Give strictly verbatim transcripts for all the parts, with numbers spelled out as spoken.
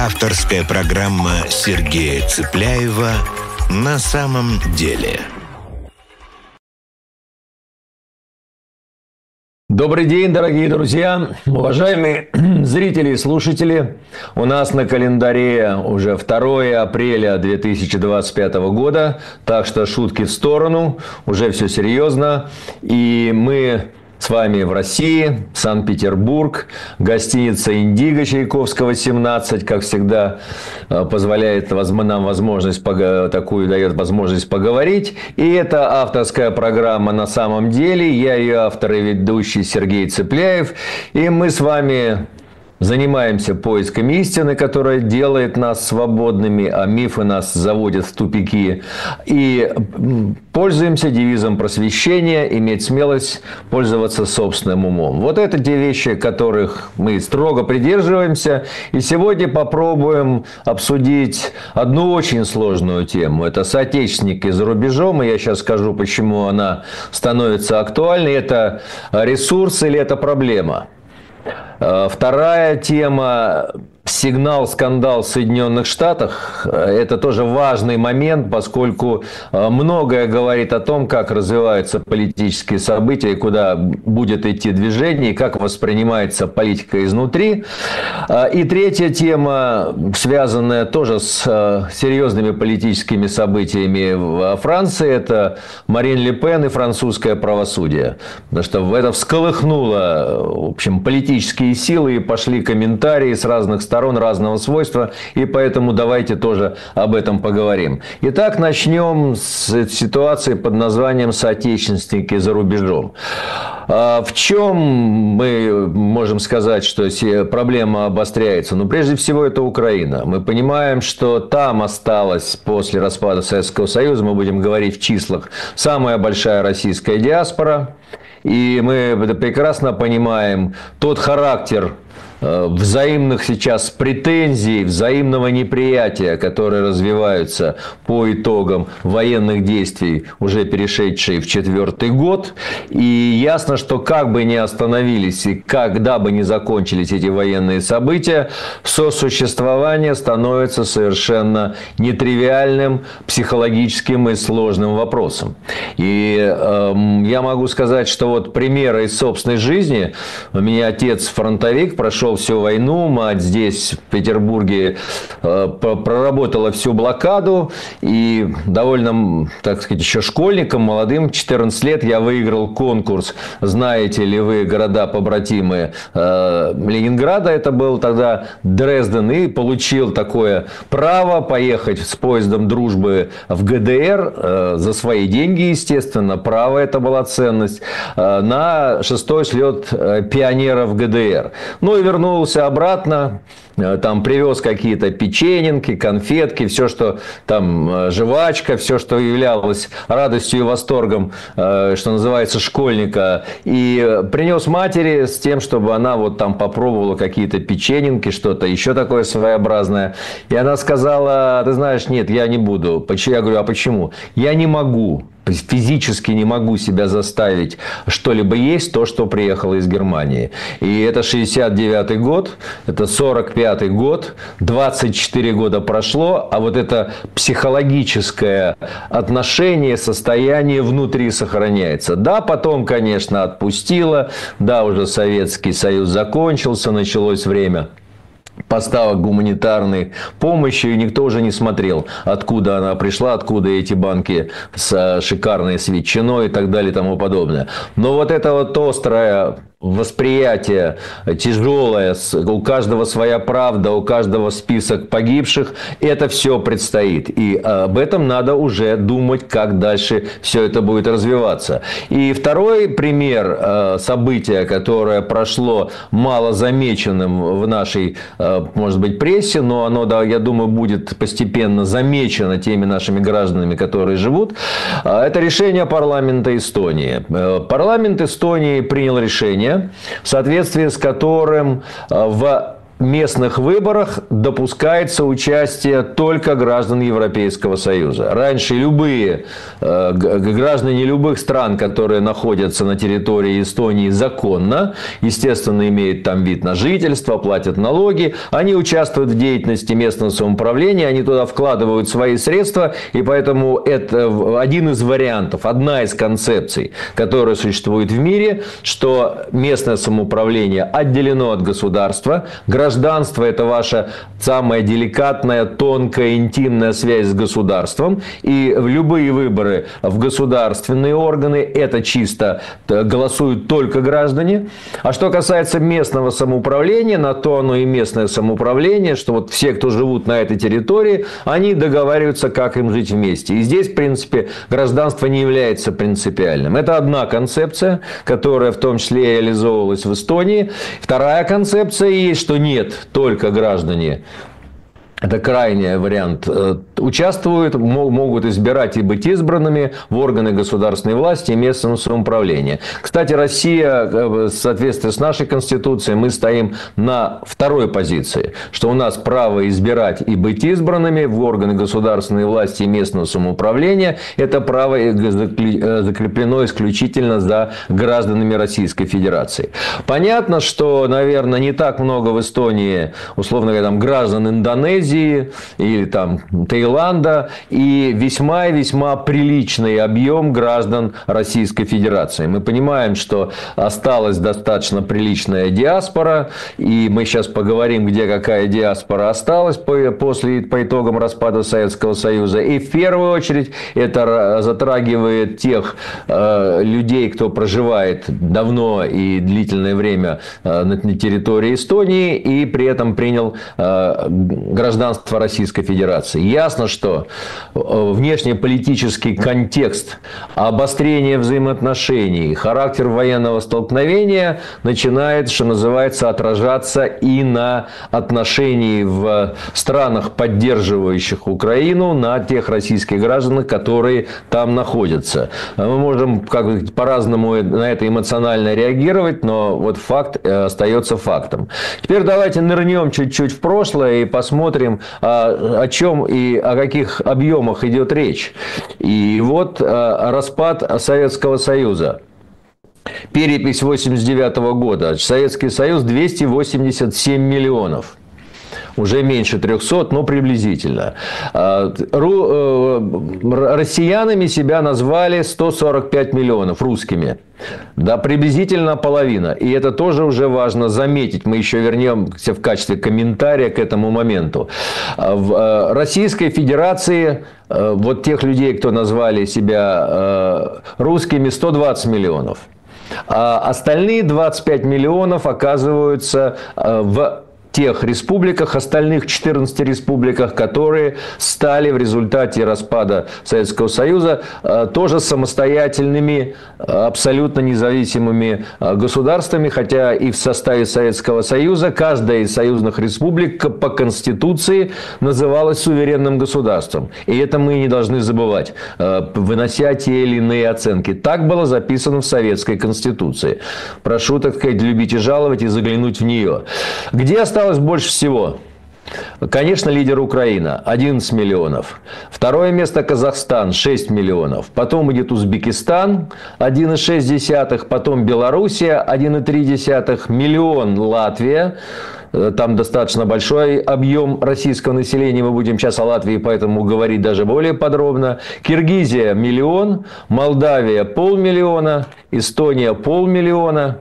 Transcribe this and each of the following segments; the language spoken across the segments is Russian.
Авторская программа Сергея Цепляева «На самом деле». Добрый день, дорогие друзья, уважаемые зрители и слушатели. У нас на календаре уже второе апреля две тысячи двадцать пятого года, так что шутки в сторону, уже все серьезно. И мы с вами в России, Санкт-Петербург, гостиница «Индиго» Чайковского, семнадцать, как всегда, позволяет нам возможность, такую дает возможность поговорить. И это авторская программа «На самом деле». Я ее автор и ведущий Сергей Цепляев. И мы с вами занимаемся поиском истины, которая делает нас свободными, а мифы нас заводят в тупики. И пользуемся девизом просвещения, иметь смелость пользоваться собственным умом. Вот это те вещи, которых мы строго придерживаемся. И сегодня попробуем обсудить одну очень сложную тему. Это соотечественники за рубежом. И я сейчас скажу, почему она становится актуальной. Это ресурс или это проблема? Вторая тема – сигнал, скандал в Соединенных Штатах. Это тоже важный момент, поскольку многое говорит о том, как развиваются политические события, и куда будет идти движение, и как воспринимается политика изнутри. И третья тема, связанная тоже с серьезными политическими событиями во Франции, это Марин Ле Пен и французское правосудие. Потому что это всколыхнуло, в общем, политические силы, и пошли комментарии с разных сторон. сторон разного свойства, и поэтому давайте тоже об этом поговорим. Итак, начнем с ситуации под названием «Соотечественники за рубежом». В чем мы можем сказать, что проблема обостряется? Ну, прежде всего, это Украина. Мы понимаем, что там осталась после распада Советского Союза, мы будем говорить в числах, самая большая российская диаспора. И мы прекрасно понимаем тот характер взаимных сейчас претензий, взаимного неприятия, которые развиваются по итогам военных действий, уже перешедшие в четвертый год. И ясно, что как бы ни остановились и когда бы ни закончились эти военные события, сосуществование становится совершенно нетривиальным, психологическим и сложным вопросом. И э, я могу сказать, что вот примеры из собственной жизни. У меня отец фронтовик, прошел всю войну, мать здесь, в Петербурге, проработала всю блокаду, и довольно, так сказать, еще школьником, молодым, четырнадцать лет, я выиграл конкурс «Знаете ли вы города-побратимы Ленинграда?» Это был тогда Дрезден, и получил такое право поехать с поездом дружбы в ГДР за свои деньги, естественно, право, это была ценность, на шестой слет пионеров ГДР. Ну и вернулся обратно, там привез какие-то печененки, конфетки, все, что там, жвачка, все, что являлось радостью и восторгом, что называется, школьника, и принес матери с тем, чтобы она вот там попробовала какие-то печененки, что-то еще такое своеобразное. И она сказала: ты знаешь, нет, я не буду. Я говорю: а почему? Я не могу. Физически не могу себя заставить что-либо есть, то, что приехало из Германии. И это шестьдесят девятый год, это сорок пятый год, двадцать четыре года прошло, а вот это психологическое отношение, состояние внутри сохраняется. Да, потом, конечно, отпустило, да, уже Советский Союз закончился, началось время поставок гуманитарной помощи, и никто уже не смотрел, откуда она пришла, откуда эти банки с шикарной с ветчиной и так далее и тому подобное. Но вот это вот острое восприятие, тяжелое, у каждого своя правда, у каждого список погибших, это все предстоит. И об этом надо уже думать, как дальше все это будет развиваться. И второй пример события, которое прошло малозамеченным в нашей, может быть, прессе, но оно, да, я думаю, будет постепенно замечено теми нашими гражданами, которые живут, это решение парламента Эстонии. Парламент Эстонии принял решение, в соответствии с которым в местных выборах допускается участие только граждан Европейского Союза. Раньше любые э, граждане любых стран, которые находятся на территории Эстонии законно, естественно, имеют там вид на жительство, платят налоги, они участвуют в деятельности местного самоуправления, они туда вкладывают свои средства, и поэтому это один из вариантов, одна из концепций, которая существует в мире, что местное самоуправление отделено от государства. Гражданство – это ваша самая деликатная, тонкая, интимная связь с государством. И любые выборы в государственные органы – это чисто голосуют только граждане. А что касается местного самоуправления, на то оно и местное самоуправление, что вот все, кто живут на этой территории, они договариваются, как им жить вместе. И здесь, в принципе, гражданство не является принципиальным. Это одна концепция, которая в том числе и реализовывалась в Эстонии. Вторая концепция есть, что нет, только граждане. Это крайний вариант. Участвуют, могут избирать и быть избранными в органы государственной власти и местного самоуправления. Кстати, Россия, в соответствии с нашей Конституцией, мы стоим на второй позиции, что у нас право избирать и быть избранными в органы государственной власти и местного самоуправления. Это право закреплено исключительно за гражданами Российской Федерации. Понятно, что, наверное, не так много в Эстонии, условно говоря, там, граждан Индонезии, или там Таиланда, и весьма и весьма приличный объем граждан Российской Федерации. Мы понимаем, что осталась достаточно приличная диаспора, и мы сейчас поговорим, где какая диаспора осталась после, по итогам распада Советского Союза. И в первую очередь это затрагивает тех э, людей, кто проживает давно и длительное время э, на территории Эстонии и при этом принял э, гражданство Российской Федерации. Ясно, что внешнеполитический контекст, обострение взаимоотношений, характер военного столкновения начинает, что называется, отражаться и на отношении в странах, поддерживающих Украину, на тех российских граждан, которые там находятся. Мы можем как бы по-разному на это эмоционально реагировать, но вот факт остается фактом. Теперь давайте нырнем чуть-чуть в прошлое и посмотрим, о чем и о каких объемах идет речь. И вот распад Советского Союза. Перепись восемьдесят девятого года. Советский Союз двести восемьдесят семь миллионов. Уже меньше трехсот, но приблизительно. Россиянами себя назвали сто сорок пять миллионов, русскими. Да, приблизительно половина. И это тоже уже важно заметить. Мы еще вернемся в качестве комментария к этому моменту. В Российской Федерации вот тех людей, кто назвали себя русскими, сто двадцать миллионов. А остальные двадцать пять миллионов оказываются в тех республиках, остальных четырнадцати республиках, которые стали в результате распада Советского Союза тоже самостоятельными, абсолютно независимыми государствами, хотя и в составе Советского Союза каждая из союзных республик по Конституции называлась суверенным государством. И это мы не должны забывать, вынося те или иные оценки. Так было записано в Советской Конституции. Прошу, так сказать, любить и жаловать и заглянуть в нее. Где осталось больше всего? Конечно, лидер Украина, одиннадцать миллионов. Второе место Казахстан, шесть миллионов. Потом идет Узбекистан, один целых шесть десятых. Потом Белоруссия, один целых три десятых. Миллион Латвия. Там достаточно большой объем российского населения. Мы будем сейчас о Латвии, поэтому говорить даже более подробно. Киргизия миллион. Молдавия полмиллиона. Эстония полмиллиона.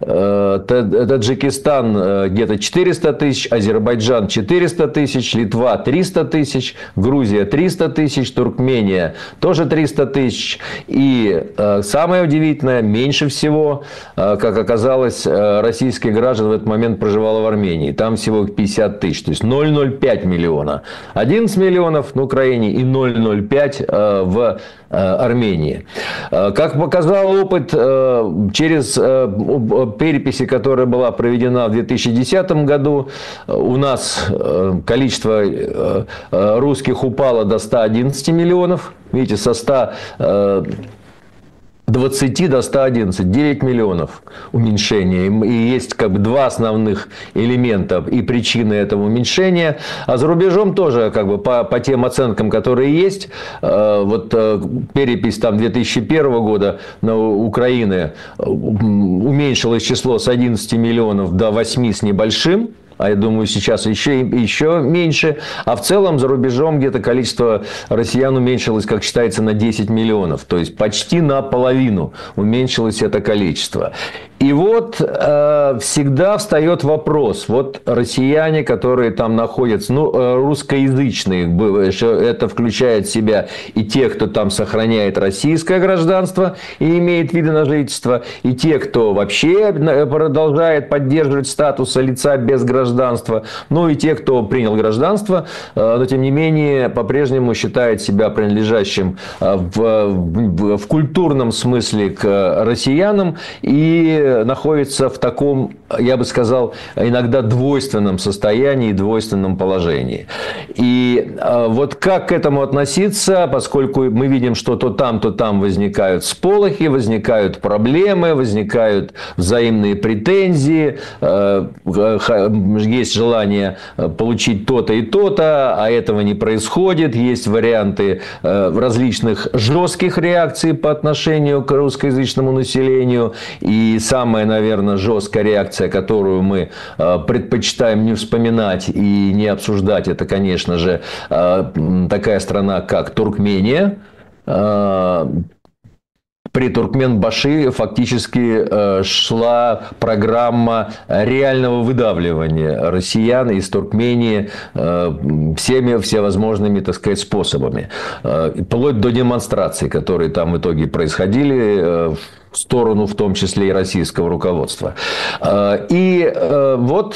Таджикистан где-то четыреста тысяч, Азербайджан четыреста тысяч, Литва триста тысяч, Грузия триста тысяч, Туркмения тоже триста тысяч. И самое удивительное, меньше всего, как оказалось, российских граждан в этот момент проживало в Армении. Там всего пятьдесят тысяч, то есть ноль целых ноль пять миллиона. одиннадцать миллионов на Украине и ноль целых ноль пять в Армении. Как показал опыт через переписи, которая была проведена в две тысячи десятом году, у нас количество русских упало до ста одиннадцати миллионов. Видите, со ста двадцати до ста одиннадцати, девять миллионов уменьшения. И есть как бы два основных элемента и причины этого уменьшения. А за рубежом тоже как бы по, по тем оценкам, которые есть, вот перепись там две тысячи первого года на Украины уменьшилось число с одиннадцати миллионов до восьми с небольшим. А я думаю, сейчас еще, еще меньше. А в целом за рубежом где-то количество россиян уменьшилось, как считается, на десять миллионов. То есть почти наполовину уменьшилось это количество. И вот э, всегда встает вопрос. Вот россияне, которые там находятся, ну, э, русскоязычные, это включает в себя и те, кто там сохраняет российское гражданство и имеет виды на жительство, и те, кто вообще продолжает поддерживать статус лица без гражданства, ну и те, кто принял гражданство, э, но тем не менее по-прежнему считает себя принадлежащим э, в, в, в культурном смысле к россиянам и находится в таком, я бы сказал, иногда двойственном состоянии, двойственном положении. И вот как к этому относиться, поскольку мы видим, что то там, то там возникают сполохи, возникают проблемы, возникают взаимные претензии, есть желание получить то-то и то-то, а этого не происходит, есть варианты различных жестких реакций по отношению к русскоязычному населению, и самая, наверное, жесткая реакция, которую мы предпочитаем не вспоминать и не обсуждать, это, конечно же, такая страна, как Туркмения. При Туркменбаши фактически шла программа реального выдавливания россиян из Туркмении всеми всевозможными, так сказать, способами. Вплоть до демонстраций, которые там в итоге происходили в сторону, в том числе и российского руководства. И вот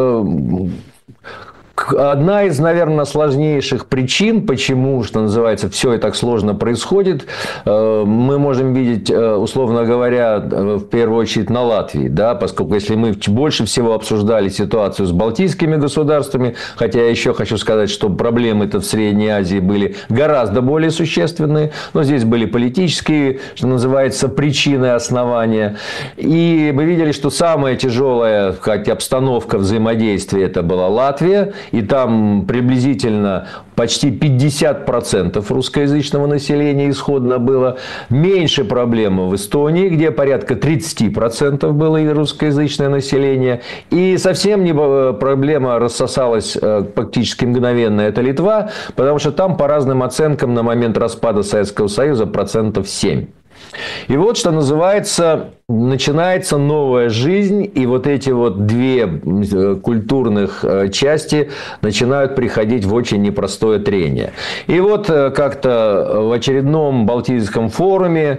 одна из, наверное, сложнейших причин, почему, что называется, все и так сложно происходит, мы можем видеть, условно говоря, в первую очередь на Латвии, да, поскольку если мы больше всего обсуждали ситуацию с балтийскими государствами, хотя я еще хочу сказать, что проблемы-то в Средней Азии были гораздо более существенные, но здесь были политические, что называется, причины, основания. И мы видели, что самая тяжелая, как обстановка взаимодействия, это была Латвия. И там приблизительно почти пятьдесят процентов русскоязычного населения исходно было. Меньше проблем в Эстонии, где порядка тридцать процентов было и русскоязычное население. И совсем не проблема рассосалась практически мгновенно. Это Литва, потому что там по разным оценкам на момент распада Советского Союза процентов семь. И вот, что называется, начинается новая жизнь, и вот эти вот две культурных части начинают приходить в очень непростое трение. И вот как-то в очередном Балтийском форуме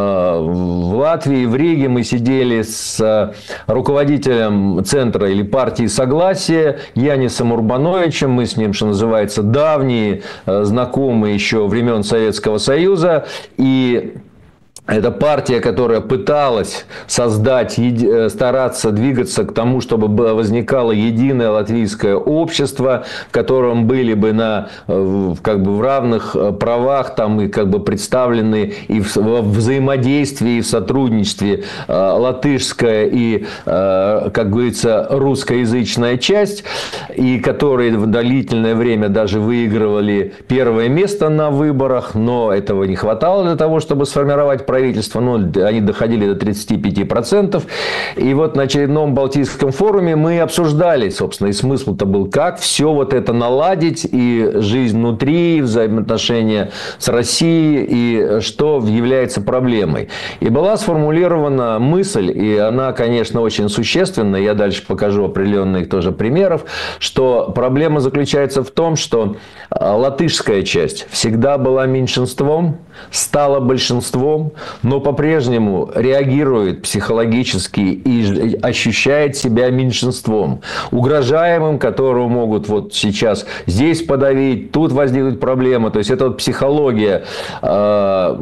в Латвии, в Риге мы сидели с руководителем центра или партии Согласия Янисом Урбановичем, мы с ним, что называется, давние знакомые еще времен Советского Союза, и это партия, которая пыталась создать, стараться двигаться к тому, чтобы возникало единое латвийское общество, в котором были бы на, как бы в равных правах там, и как бы представлены и в взаимодействии, и в сотрудничестве латышская и, как говорится, русскоязычная часть, и которые в длительное время даже выигрывали первое место на выборах, но этого не хватало для того, чтобы сформировать правительство. Правительства, ну, они доходили до тридцати пяти процентов. И вот на очередном Балтийском форуме мы обсуждали, собственно, и смысл-то был, как все вот это наладить, и жизнь внутри, и взаимоотношения с Россией, и что является проблемой. И была сформулирована мысль, и она, конечно, очень существенная, я дальше покажу определенных тоже примеров, что проблема заключается в том, что латышская часть всегда была меньшинством, стала большинством, но по-прежнему реагирует психологически и ощущает себя меньшинством, угрожаемым, которого могут вот сейчас здесь подавить, тут возникнуть проблемы. То есть это вот психология э,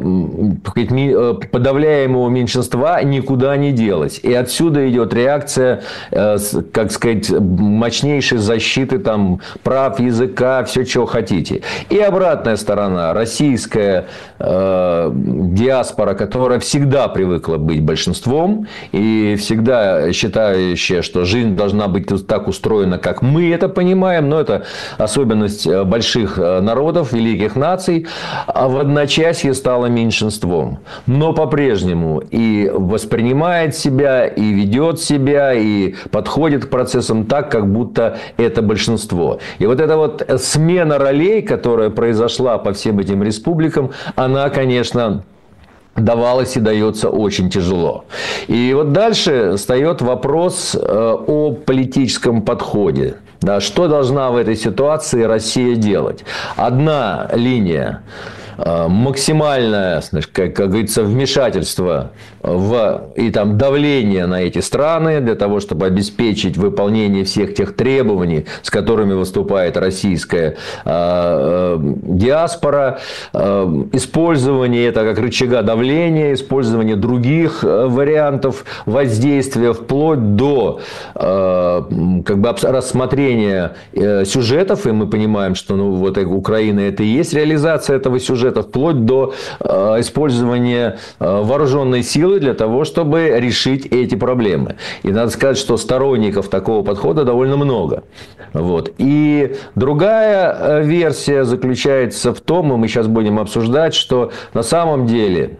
подавляемого меньшинства никуда не делась. И отсюда идет реакция, э, как сказать, мощнейшей защиты там, прав языка, все, чего хотите. И обратная сторона, российская э, диаспора, диаспора, которая всегда привыкла быть большинством и всегда считающая, что жизнь должна быть так устроена, как мы это понимаем, но это особенность больших народов, великих наций, а в одночасье стала меньшинством. Но по-прежнему и воспринимает себя, и ведет себя, и подходит к процессам так, как будто это большинство. И вот эта вот смена ролей, которая произошла по всем этим республикам, она, конечно, давалась и дается очень тяжело. И вот дальше встает вопрос о политическом подходе. Да, что должна в этой ситуации Россия делать? Одна линия – максимальное, как, как говорится, вмешательство в, и там давление на эти страны для того, чтобы обеспечить выполнение всех тех требований, с которыми выступает российская э, э, диаспора, э, использование это как рычага давления, использование других э, вариантов воздействия, вплоть до э, как бы рассмотрения э, сюжетов, и мы понимаем, что ну, вот Украина это и есть реализация этого сюжета, вплоть до э, использования э, вооруженной силы для того, чтобы решить эти проблемы. И надо сказать, что сторонников такого подхода довольно много. Вот. И другая версия заключается в том, и мы сейчас будем обсуждать, что на самом деле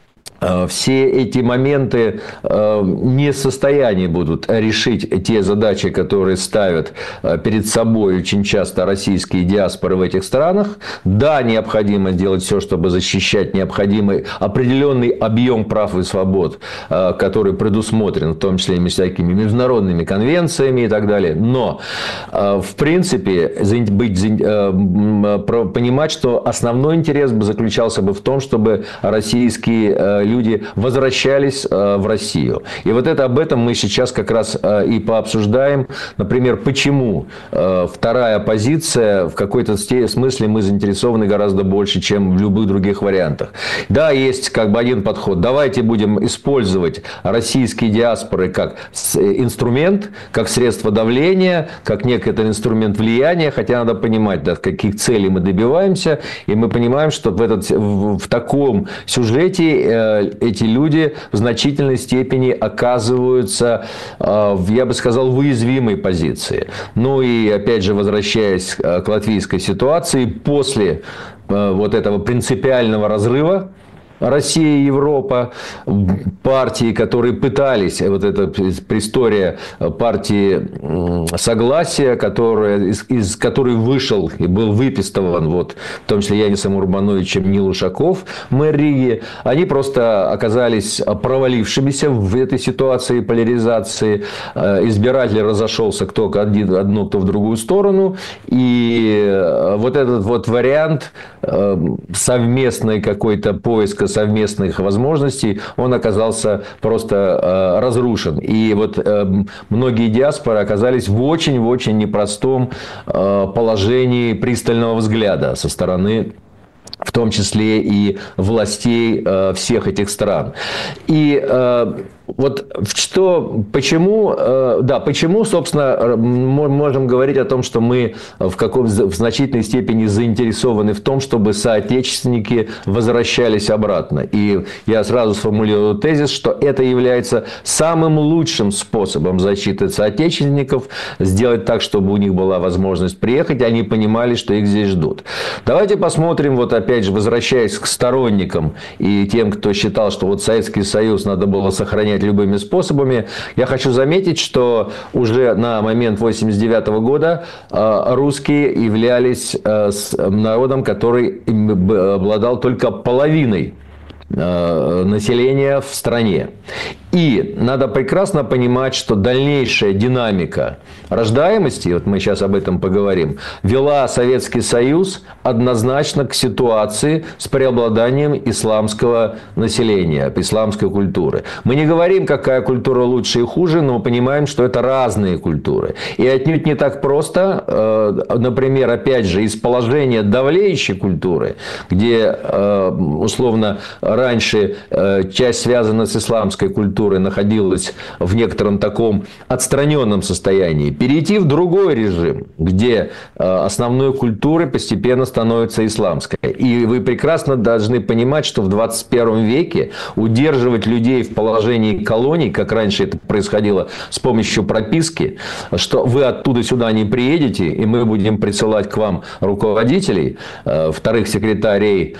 все эти моменты не в состоянии будут решить те задачи, которые ставят перед собой очень часто российские диаспоры в этих странах. Да, необходимо делать все, чтобы защищать необходимый определенный объем прав и свобод, который предусмотрен, в том числе и всякими международными конвенциями и так далее. Но, в принципе, быть, понимать, что основной интерес бы заключался бы в том, чтобы российские люди возвращались в Россию. И вот это об этом мы сейчас как раз и пообсуждаем. Например, почему вторая позиция в какой-то смысле мы заинтересованы гораздо больше, чем в любых других вариантах. Да, есть как бы один подход. Давайте будем использовать российские диаспоры как инструмент, как средство давления, как некий инструмент влияния. Хотя надо понимать, да, каких целей мы добиваемся. И мы понимаем, что в, этот, в, в таком сюжете эти люди в значительной степени оказываются, я бы сказал, в уязвимой позиции. Ну и, опять же, возвращаясь к латвийской ситуации, после вот этого принципиального разрыва Россия и Европа, партии, которые пытались, вот эта история партии Согласия, которая, из, из которой вышел и был выпистован, вот, в том числе Янисом Урбановичем Нил Ушаков, мэр Риги, они просто оказались провалившимися в этой ситуации поляризации. Избиратель разошелся кто один, одну, кто в другую сторону. И вот этот вот вариант совместной какой-то поиска совместных возможностей, он оказался просто э, разрушен. И вот э, многие диаспоры оказались в очень-очень непростом э, положении пристального взгляда со стороны, в том числе и властей э, всех этих стран. И э, вот что, почему, э, да, почему, собственно, мы можем говорить о том, что мы в, каком, в значительной степени заинтересованы в том, чтобы соотечественники возвращались обратно. И я сразу сформулирую тезис, что это является самым лучшим способом защиты соотечественников, сделать так, чтобы у них была возможность приехать, и они понимали, что их здесь ждут. Давайте посмотрим, вот опять же, возвращаясь к сторонникам и тем, кто считал, что вот Советский Союз надо было сохранять любыми способами. Я хочу заметить, что уже на момент восемьдесят девятого года русские являлись народом, который обладал только половиной населения в стране. И надо прекрасно понимать, что дальнейшая динамика рождаемости, вот мы сейчас об этом поговорим, вела Советский Союз однозначно к ситуации с преобладанием исламского населения, исламской культуры. Мы не говорим, какая культура лучше и хуже, но мы понимаем, что это разные культуры. И отнюдь не так просто, например, опять же, из положения давлеющей культуры, где, условно, раньше часть связана с исламской культурой, культуры находилась в некотором таком отстраненном состоянии, перейти в другой режим, где основной культурой постепенно становится исламская. И вы прекрасно должны понимать, что в двадцать первом веке удерживать людей в положении колоний, как раньше это происходило с помощью прописки, что вы оттуда сюда не приедете, и мы будем присылать к вам руководителей, вторых секретарей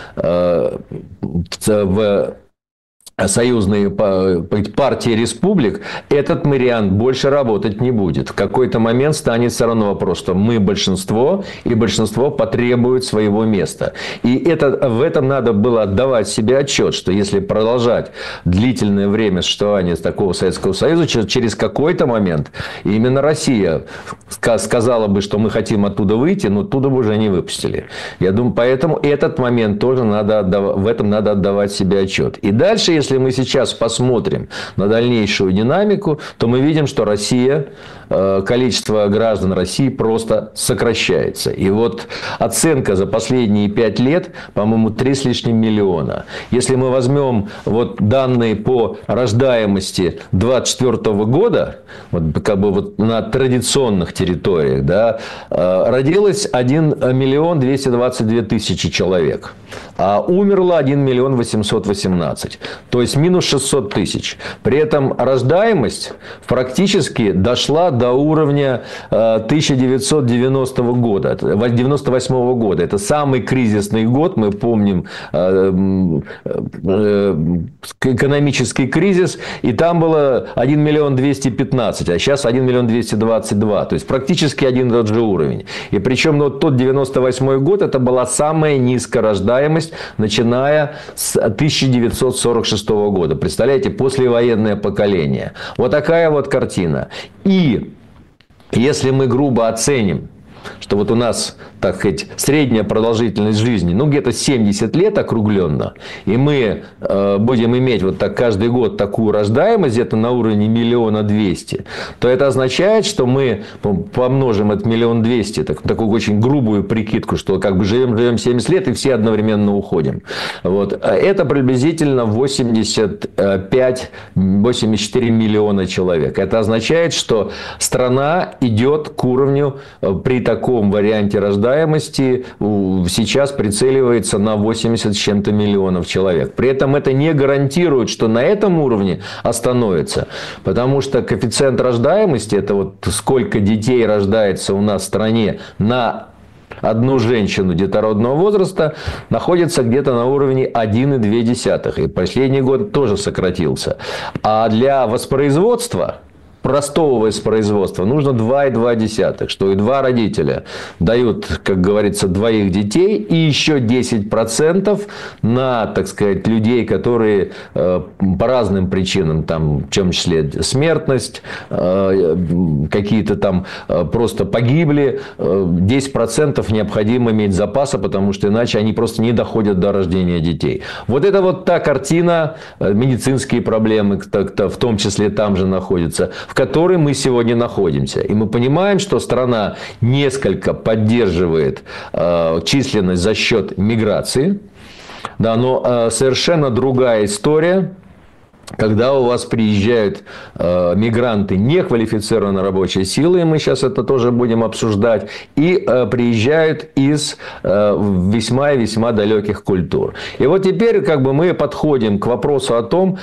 в союзные партии республик, этот вариант больше работать не будет. В какой-то момент станет все равно вопрос, что мы большинство, и большинство потребует своего места. И это, в этом надо было отдавать себе отчет, что если продолжать длительное время существования такого Советского Союза, через какой-то момент именно Россия сказала бы, что мы хотим оттуда выйти, но оттуда бы уже не выпустили. Я думаю, поэтому этот момент тоже надо отдавать, в этом надо отдавать себе отчет. И дальше, если Если мы сейчас посмотрим на дальнейшую динамику, то мы видим, что Россия, количество граждан России просто сокращается. И вот оценка за последние пять лет, по-моему, три с лишним миллиона. Если мы возьмем вот данные по рождаемости двадцать четвёртого года, вот как бы вот на традиционных территориях, да, родилось один миллион двести двадцать две тысячи человек, а умерло один миллион восемьсот восемнадцать. То есть минус шестьсот тысяч. При этом рождаемость практически дошла до уровня тысяча девятьсот девяностого года, девяносто восьмого года. Это самый кризисный год. Мы помним экономический кризис. И там было один миллион двести пятнадцать, а сейчас один миллион двести двадцать два. То есть практически один и тот же уровень. И причем ну, тот девяносто восьмой год, это была самая низкая рождаемость, начиная с тысяча девятьсот сорок шестого года. Представляете, послевоенное поколение. Вот такая вот картина. И если мы грубо оценим, что вот у нас, так сказать, средняя продолжительность жизни, ну, где-то семьдесят лет округленно, и мы э, будем иметь вот так каждый год такую рождаемость где-то на уровне миллиона двести, то это означает, что мы помножим это миллион двести, так, такую очень грубую прикидку, что как бы живем, живем семьдесят лет и все одновременно уходим. Вот. Это приблизительно восемьдесят пять - восемьдесят четыре миллиона человек. Это означает, что страна идет к уровню при таком варианте рождаемости сейчас прицеливается на восемьдесят с чем-то миллионов человек. При этом это не гарантирует, что на этом уровне остановится. Потому что коэффициент рождаемости, это вот сколько детей рождается у нас в стране на одну женщину детородного возраста, находится где-то на уровне один и две десятых. И последний год тоже сократился. А для воспроизводства, простого воспроизводства, нужно два и две десятых, что и два родителя дают, как говорится, двоих детей, и еще десять процентов на, так сказать, людей, которые э, по разным причинам, там, в том числе смертность, э, какие-то там э, просто погибли, э, десять процентов необходимо иметь запаса, потому что иначе они просто не доходят до рождения детей. Вот это вот та картина, э, медицинские проблемы, в том числе там же находятся, в которой мы сегодня находимся. И мы понимаем, что страна несколько поддерживает э, численность за счет миграции, да, но э, совершенно другая история, когда у вас приезжают э, мигранты, неквалифицированной рабочей силы, и мы сейчас это тоже будем обсуждать, и э, приезжают из э, весьма и весьма далеких культур. И вот теперь как бы мы подходим к вопросу о том,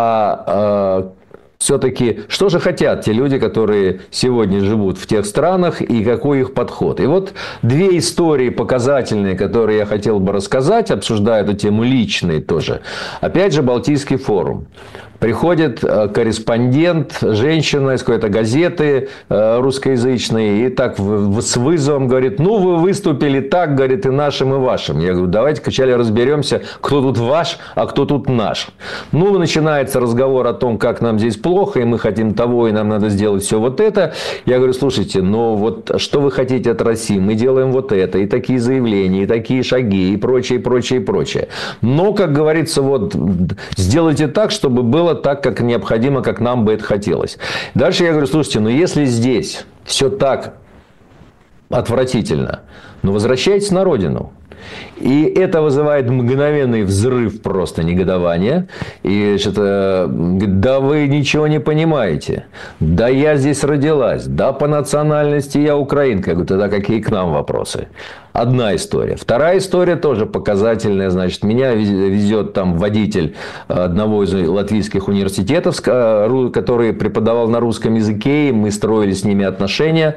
а, э, все-таки, что же хотят те люди, которые сегодня живут в тех странах, и какой их подход? И вот две истории показательные, которые я хотел бы рассказать, обсуждая эту тему, личные тоже. Опять же, Балтийский форум. Приходит корреспондент, женщина из какой-то газеты русскоязычной, и так с вызовом говорит: ну, вы выступили так, говорит, и нашим, и вашим. Я говорю: давайте вначале разберемся, кто тут ваш, а кто тут наш. Ну, начинается разговор о том, как нам здесь плохо, и мы хотим того, и нам надо сделать все вот это. Я говорю: слушайте, но вот что вы хотите от России? Мы делаем вот это, и такие заявления, и такие шаги, и прочее, и прочее, и прочее. Но, как говорится, вот сделайте так, чтобы было так, как необходимо, как нам бы это хотелось. Дальше я говорю: слушайте, ну если здесь все так отвратительно, ну возвращайтесь на родину. И это вызывает мгновенный взрыв просто негодования. И что-то, да вы ничего не понимаете. Да я здесь родилась. Да по национальности я украинка. Я говорю, тогда какие к нам вопросы? Одна история. Вторая история тоже показательная. Значит, меня везет там водитель одного из латвийских университетов, который преподавал на русском языке, и мы строили с ними отношения.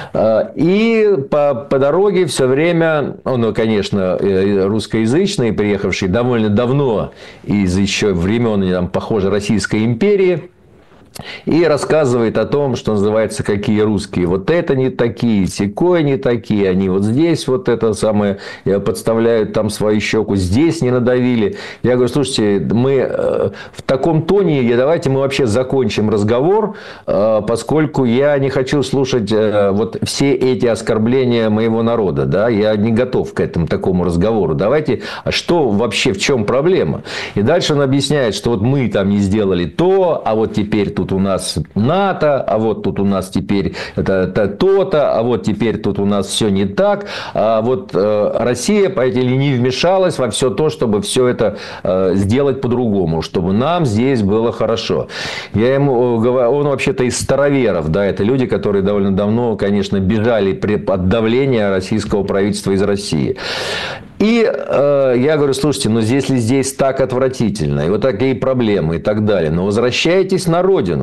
И по, по дороге все время, он, конечно, русскоязычный, приехавший довольно давно из еще времен, там, похоже, Российской империи, и рассказывает о том, что называется, какие русские вот это не такие, сякое не такие, они вот здесь вот это самое подставляют там свою щеку, здесь не надавили. Я говорю, слушайте, мы в таком тоне, давайте мы вообще закончим разговор, поскольку я не хочу слушать вот все эти оскорбления моего народа, да, я не готов к этому такому разговору. Давайте, а что вообще, в чем проблема? И дальше он объясняет, что вот мы там не сделали то, а вот теперь тут у нас НАТО, а вот тут у нас теперь это, это то-то, а вот теперь тут у нас все не так. А вот э, Россия, понимаете ли, не вмешалась во все то, чтобы все это э, сделать по-другому, чтобы нам здесь было хорошо. Я ему говорю, он вообще-то из староверов, да, это люди, которые довольно давно, конечно, бежали при, от давления российского правительства из России. И э, я говорю, слушайте, ну если здесь так отвратительно, и вот такие проблемы и так далее, но возвращайтесь на родину.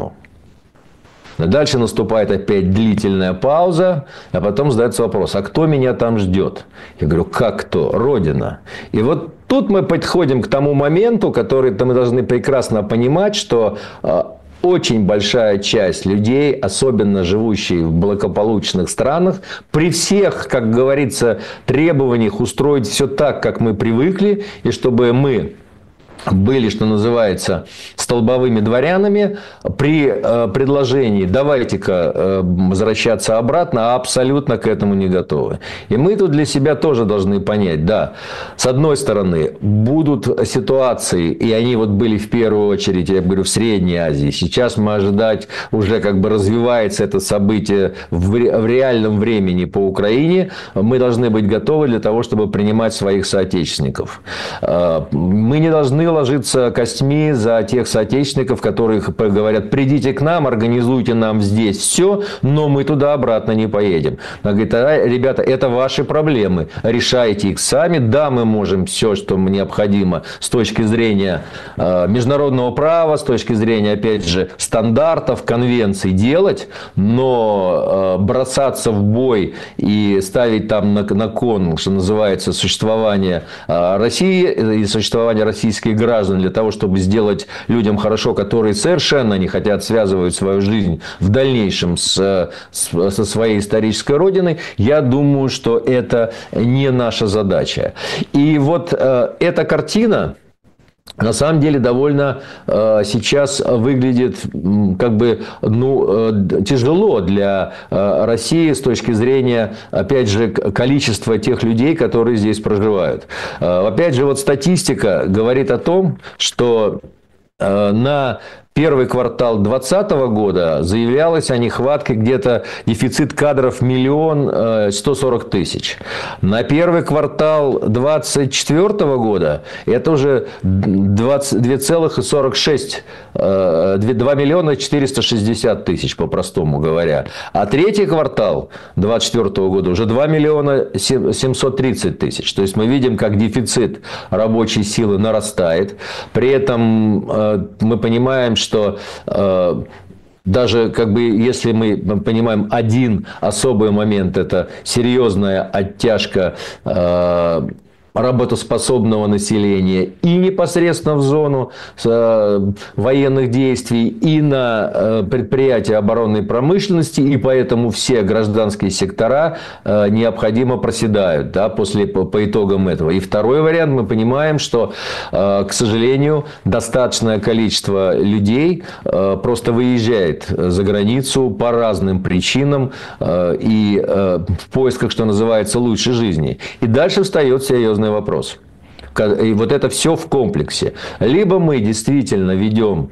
Дальше наступает опять длительная пауза, а потом задается вопрос, а кто меня там ждет? Я говорю, как кто? Родина. И вот тут мы подходим к тому моменту, который мы должны прекрасно понимать, что э, очень большая часть людей, особенно живущие в благополучных странах, при всех, как говорится, требованиях устроить все так, как мы привыкли, и чтобы мы были, что называется, столбовыми дворянами, при э, предложении давайте-ка э, возвращаться обратно, абсолютно к этому не готовы. И мы тут для себя тоже должны понять, да, с одной стороны, будут ситуации, и они вот были в первую очередь, я говорю, в Средней Азии. Сейчас мы ожидать, уже как бы развивается это событие в, в реальном времени по Украине. Мы должны быть готовы для того, чтобы принимать своих соотечественников. Э, мы не должны ложиться костьми за тех соотечественников, которые говорят, придите к нам, организуйте нам здесь все, но мы туда-обратно не поедем. Она говорит, а, ребята, это ваши проблемы, решайте их сами. Да, мы можем все, что необходимо с точки зрения э, международного права, с точки зрения, опять же, стандартов, конвенций делать, но э, бросаться в бой и ставить там на, на кон, что называется, существование э, России и существование российских граждан, граждан для того, чтобы сделать людям хорошо, которые совершенно не хотят связывать свою жизнь в дальнейшем с, с, со своей исторической родиной, я думаю, что это не наша задача. И вот э, эта картина на самом деле довольно э, сейчас выглядит как бы ну, э, тяжело для э, России с точки зрения, опять же, количества тех людей, которые здесь проживают. Э, опять же, вот статистика говорит о том, что э, на первый квартал две тысячи двадцатого года заявлялось о нехватке где-то дефицит кадров миллион сто сорок тысяч. На первый квартал две тысячи двадцать четвёртого года это уже два целых сорок шесть сотых, два миллиона четыреста шестьдесят тысяч, по-простому говоря. А третий квартал две тысячи двадцать четвёртого года уже два миллиона семьсот тридцать тысяч. То есть мы видим, как дефицит рабочей силы нарастает. При этом мы понимаем, что э, даже как бы если мы понимаем один особый момент, это серьезная оттяжка э, работоспособного населения и непосредственно в зону э, военных действий, и на э, предприятия оборонной промышленности, и поэтому все гражданские сектора э, необходимо проседают, да, после, по, по итогам этого. И второй вариант, мы понимаем, что, э, к сожалению, достаточное количество людей э, просто выезжает за границу по разным причинам э, и э, в поисках, что называется, лучшей жизни. И дальше встает серьезный вопрос. И вот это все в комплексе. Либо мы действительно ведем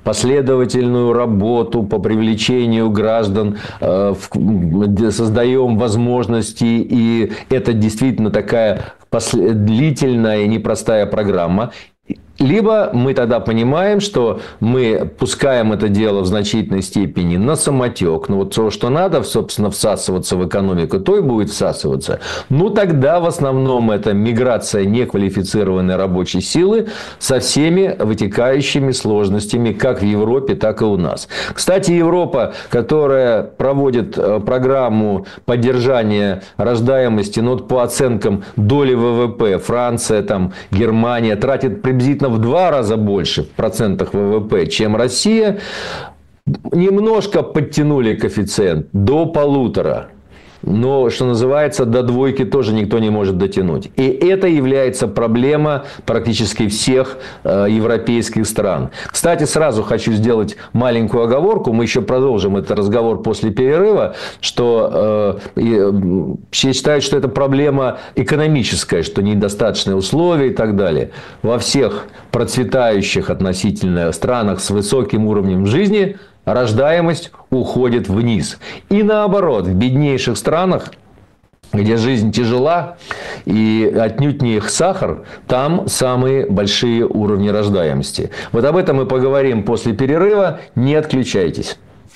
последовательную работу по привлечению граждан, создаем возможности, и это действительно такая длительная и непростая программа. Либо мы тогда понимаем, что мы пускаем это дело в значительной степени на самотек. Ну, вот то, что надо, собственно, всасываться в экономику, то и будет всасываться. Ну, тогда в основном это миграция неквалифицированной рабочей силы со всеми вытекающими сложностями, как в Европе, так и у нас. Кстати, Европа, которая проводит программу поддержания рождаемости, ну, вот по оценкам доли ВВП, Франция, там, Германия тратит приблизительно в два раза больше в процентах ВВП, чем Россия, немножко подтянули коэффициент до полутора. Но, что называется, до двойки тоже никто не может дотянуть. И это является проблема практически всех э, европейских стран. Кстати, сразу хочу сделать маленькую оговорку. Мы еще продолжим этот разговор после перерыва, что э, все считают, что это проблема экономическая, что недостаточные условия и так далее. Во всех процветающих относительно странах с высоким уровнем жизни рождаемость уходит вниз. И наоборот, в беднейших странах, где жизнь тяжела и отнюдь не их сахар, там самые большие уровни рождаемости. Вот об этом мы поговорим после перерыва. Не отключайтесь.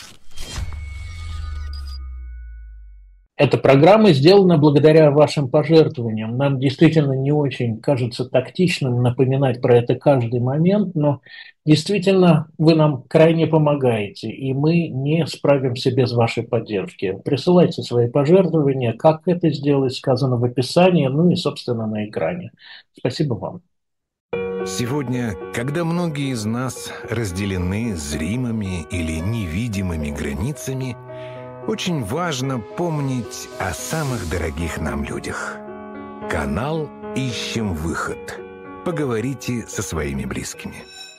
Эта программа сделана благодаря вашим пожертвованиям. Нам действительно не очень кажется тактичным напоминать про это каждый момент, но действительно вы нам крайне помогаете, и мы не справимся без вашей поддержки. Присылайте свои пожертвования. Как это сделать, сказано в описании, ну и, собственно, на экране. Спасибо вам. Сегодня, когда многие из нас разделены зримыми или невидимыми границами, очень важно помнить о самых дорогих нам людях. Канал «Ищем выход». Поговорите со своими близкими.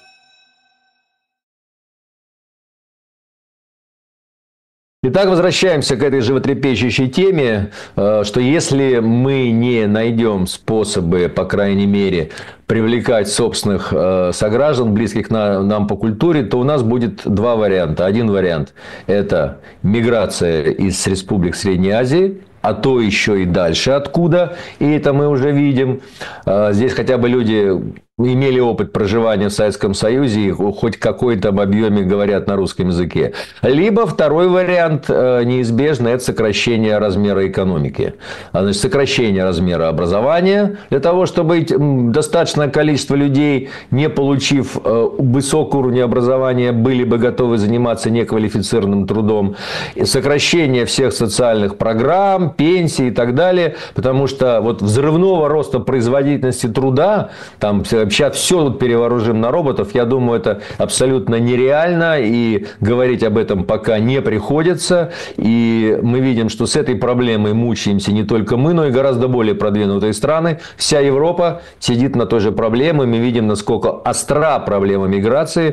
Итак, возвращаемся к этой животрепещущей теме, что если мы не найдем способы, по крайней мере, привлекать собственных сограждан, близких нам по культуре, то у нас будет два варианта. Один вариант – это миграция из республик Средней Азии, а то еще и дальше откуда, и это мы уже видим. Здесь хотя бы люди имели опыт проживания в Советском Союзе и хоть в какой-то объеме говорят на русском языке. Либо второй вариант неизбежно – это сокращение размера экономики. Значит, сокращение размера образования для того, чтобы достаточное количество людей, не получив высокого уровня образования, были бы готовы заниматься неквалифицированным трудом. И сокращение всех социальных программ, пенсий и так далее. Потому что вот взрывного роста производительности труда, там сейчас все тут перевооружим на роботов, я думаю, это абсолютно нереально, и говорить об этом пока не приходится. И мы видим, что с этой проблемой мучаемся не только мы, но и гораздо более продвинутые страны. Вся Европа сидит на той же проблеме. Мы видим, насколько остра проблема миграции,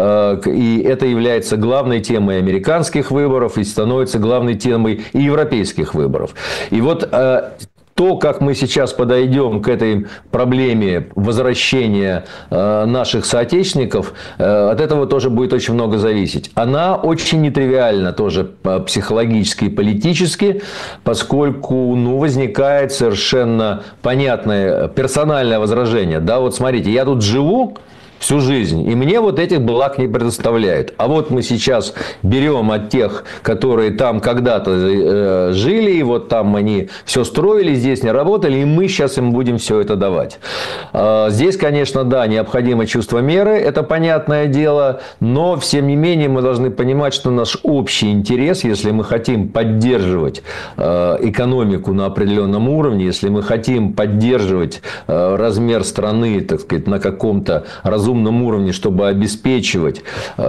и это является главной темой американских выборов и становится главной темой и европейских выборов. И вот то, как мы сейчас подойдем к этой проблеме возвращения наших соотечественников, от этого тоже будет очень много зависеть. Она очень нетривиальна тоже психологически и политически, поскольку ну, возникает совершенно понятное персональное возражение. Да, вот смотрите, я тут живу всю жизнь, и мне вот этих благ не предоставляют. А вот мы сейчас берем от тех, которые там когда-то э, жили, и вот там они все строили, здесь не работали, и мы сейчас им будем все это давать. Э, здесь, конечно, да, необходимо чувство меры, это понятное дело, но, тем не менее, мы должны понимать, что наш общий интерес, если мы хотим поддерживать э, экономику на определенном уровне, если мы хотим поддерживать э, размер страны, так сказать, на каком-то разумном разумном уровне, чтобы обеспечивать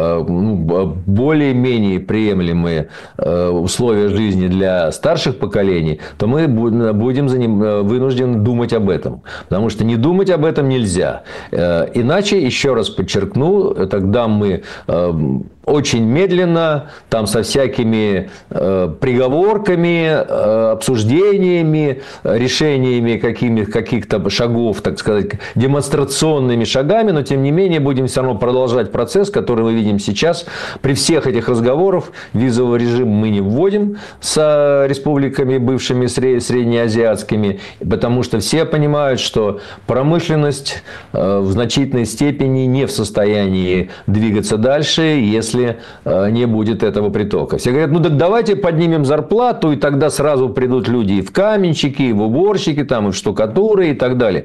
более-менее приемлемые условия жизни для старших поколений, то мы будем вынуждены думать об этом. Потому что не думать об этом нельзя. Иначе, еще раз подчеркну, тогда мы очень медленно, там со всякими э, приговорками, э, обсуждениями, решениями какими, каких-то шагов, так сказать, демонстрационными шагами, но тем не менее будем все равно продолжать процесс, который мы видим сейчас. При всех этих разговорах визовый режим мы не вводим с республиками бывшими среднеазиатскими, потому что все понимают, что промышленность э, в значительной степени не в состоянии двигаться дальше, если не будет этого притока. Все говорят, ну так давайте поднимем зарплату, и тогда сразу придут люди и в каменщики, и в уборщики, там, и в штукатуры, и так далее.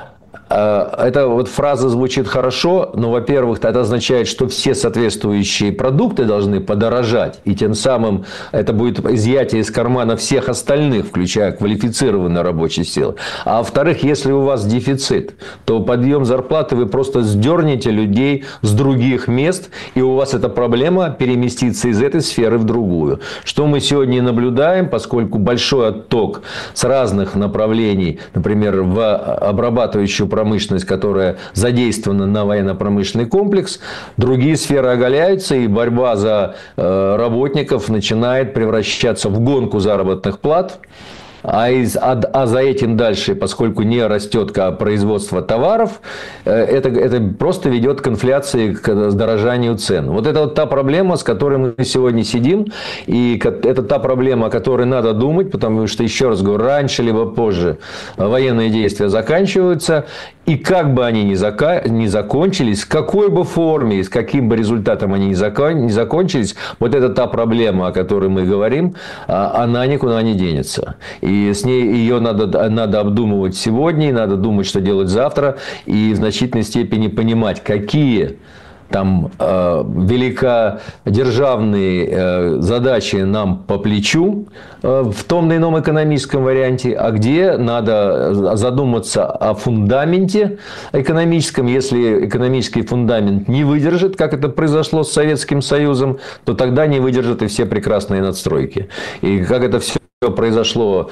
Эта вот фраза звучит хорошо, но, во-первых, это означает, что все соответствующие продукты должны подорожать, и тем самым это будет изъятие из кармана всех остальных, включая квалифицированные рабочие силы. А во-вторых, если у вас дефицит, то подъем зарплаты вы просто сдернете людей с других мест, и у вас эта проблема переместится из этой сферы в другую. Что мы сегодня и наблюдаем, поскольку большой отток с разных направлений, например, в обрабатывающую промышленность, промышленность, которая задействована на военно-промышленный комплекс, другие сферы оголяются, и борьба за э, работников начинает превращаться в гонку заработных плат. А, из, а, а за этим дальше, поскольку не растет производство товаров, это, это просто ведет к инфляции, к дорожанию цен. Вот это вот та проблема, с которой мы сегодня сидим. И это та проблема, о которой надо думать, потому что, еще раз говорю, раньше либо позже военные действия заканчиваются. И как бы они ни, зака... ни закончились, в какой бы форме и с каким бы результатом они ни, закон... ни закончились, вот это та проблема, о которой мы говорим, она никуда не денется. И с ней ее надо, надо обдумывать сегодня, и надо думать, что делать завтра, и в значительной степени понимать, какие там э, великодержавные э, задачи нам по плечу э, в том или ином экономическом варианте, а где надо задуматься о фундаменте экономическом. Если экономический фундамент не выдержит, как это произошло с Советским Союзом, то тогда не выдержат и все прекрасные надстройки. И как это все произошло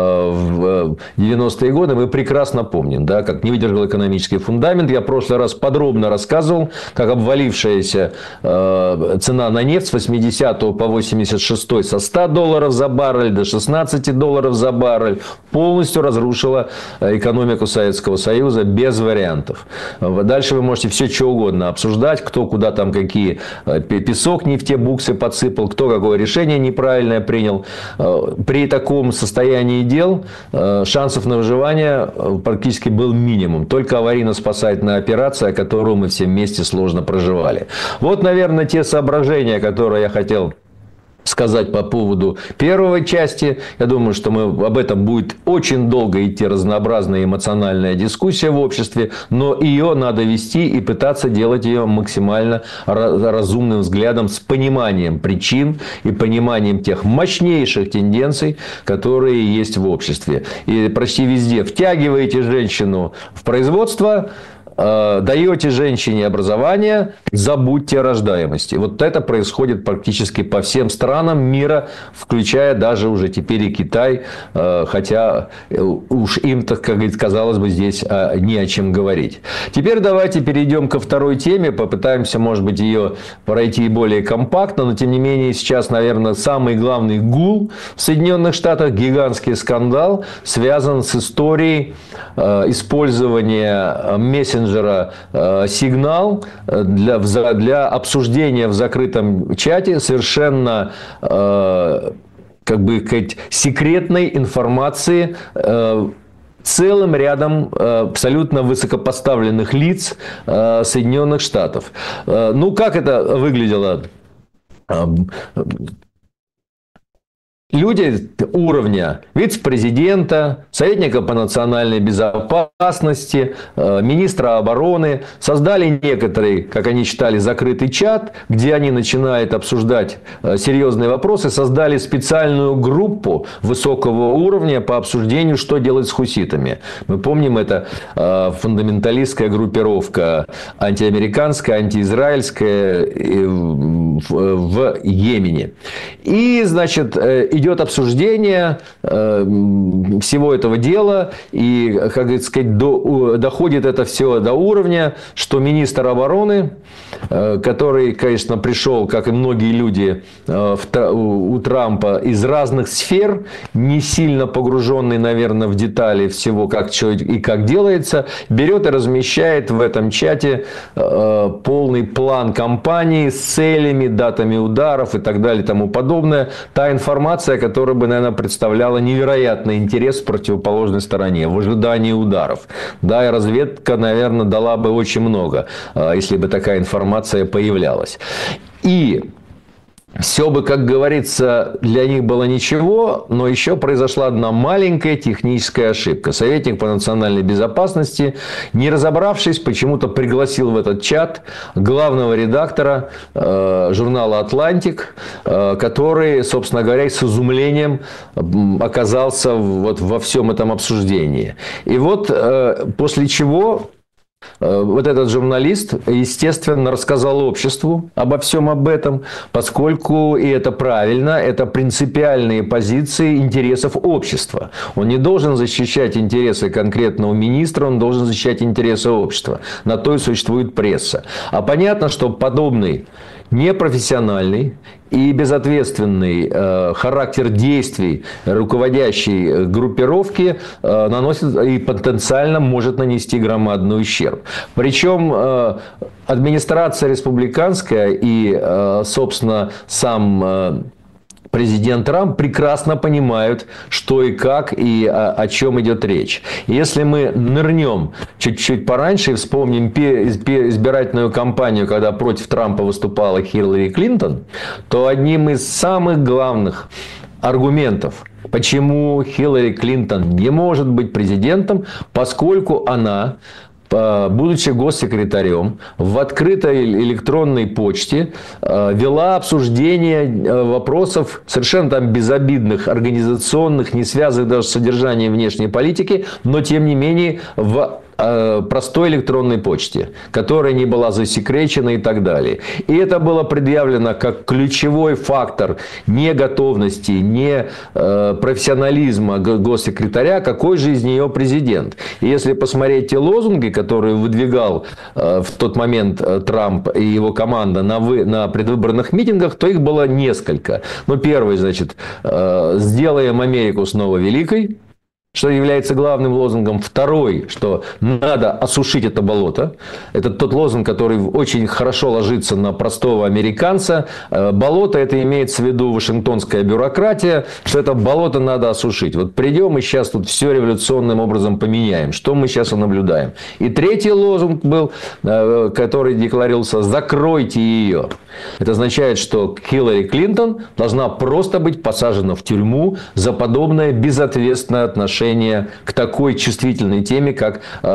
в девяностые годы, мы прекрасно помним, да, как не выдержал экономический фундамент. Я в прошлый раз подробно рассказывал, как обвалившаяся цена на нефть с восьмидесятого по восемьдесят шестой со ста долларов за баррель до шестнадцати долларов за баррель полностью разрушила экономику Советского Союза без вариантов. Дальше вы можете все что угодно обсуждать, кто куда там какие песок не в те буксы подсыпал, кто какое решение неправильное принял. При таком состоянии дел шансов на выживание практически был минимум. Только аварийно-спасательная операция, которую мы все вместе сложно проживали. Вот, наверное, те соображения, которые я хотел сказать по поводу первой части. Я думаю, что мы об этом будет очень долго идти разнообразная эмоциональная дискуссия в обществе, но ее надо вести и пытаться делать ее максимально разумным взглядом, с пониманием причин и пониманием тех мощнейших тенденций, которые есть в обществе. И почти везде втягиваете женщину в производство, даете женщине образование, забудьте о рождаемости. Вот это происходит практически по всем странам мира, включая даже уже теперь и Китай, хотя уж им, так как казалось бы, здесь не о чем говорить. Теперь давайте перейдем ко второй теме, попытаемся, может быть, ее пройти более компактно, но тем не менее сейчас, наверное, самый главный гул в Соединенных Штатах, гигантский скандал, связан с историей использования мессенджера Signal для, для обсуждения в закрытом чате совершенно как бы сказать, секретной информации целым рядом абсолютно высокопоставленных лиц Соединенных Штатов. Ну, как это выглядело? Люди уровня вице-президента, советника по национальной безопасности, министра обороны создали некоторый, как они считали, закрытый чат, где они начинают обсуждать серьезные вопросы, создали специальную группу высокого уровня по обсуждению, что делать с хуситами. Мы помним, это фундаменталистская группировка, антиамериканская, антиизраильская, в Йемене. И, значит, идет обсуждение всего этого дела. И, как сказать, до, доходит это все до уровня, что министр обороны, который, конечно, пришел, как и многие люди у Трампа, из разных сфер, не сильно погруженный, наверное, в детали всего, как что и как делается, берет и размещает в этом чате полный план кампании с целями, датами ударов и так далее и тому подобное. Та информация, которая бы, наверное, представляла невероятный интерес в противоположной стороне в ожидании ударов. Да, и разведка, наверное, дала бы очень много, если бы такая информация появлялась. И все бы, как говорится, для них было ничего, но еще произошла одна маленькая техническая ошибка. Советник по национальной безопасности, не разобравшись, почему-то пригласил в этот чат главного редактора э, журнала «Атлантик», э, который, собственно говоря, с изумлением оказался вот во всем этом обсуждении. И вот э, после чего... Вот этот журналист, естественно, рассказал обществу обо всем об этом, поскольку, и это правильно, это принципиальные позиции интересов общества. Он не должен защищать интересы конкретного министра, он должен защищать интересы общества. На то и существует пресса. А понятно, что подобный непрофессиональный и безответственный э, характер действий руководящей группировки э, наносит и потенциально может нанести громадный ущерб. Причем э, администрация республиканская и, э, собственно, сам э, президент Трамп прекрасно понимают, что и как, и о, о чем идет речь. Если мы нырнем чуть-чуть пораньше и вспомним избирательную кампанию, когда против Трампа выступала Хиллари Клинтон, то одним из самых главных аргументов, почему Хиллари Клинтон не может быть президентом, поскольку она, будучи госсекретарем, в открытой электронной почте вела обсуждение вопросов совершенно там безобидных, организационных, не связанных даже с содержанием внешней политики, но тем не менее в простой электронной почте, которая не была засекречена и так далее. И это было предъявлено как ключевой фактор неготовности, не профессионализма госсекретаря, какой же из нее президент. И если посмотреть те лозунги, которые выдвигал в тот момент Трамп и его команда на, вы, на предвыборных митингах, то их было несколько. Ну, первый, значит, «Сделаем Америку снова великой», что является главным лозунгом. Второй, что надо осушить это болото. Это тот лозунг, который очень хорошо ложится на простого американца. Болото — это имеется в виду вашингтонская бюрократия, что это болото надо осушить. Вот придем и сейчас тут все революционным образом поменяем. Что мы сейчас и наблюдаем. И третий лозунг был, который декларировался: закройте ее. Это означает, что Хиллари Клинтон должна просто быть посажена в тюрьму за подобное безответственное отношение к такой чувствительной теме, как,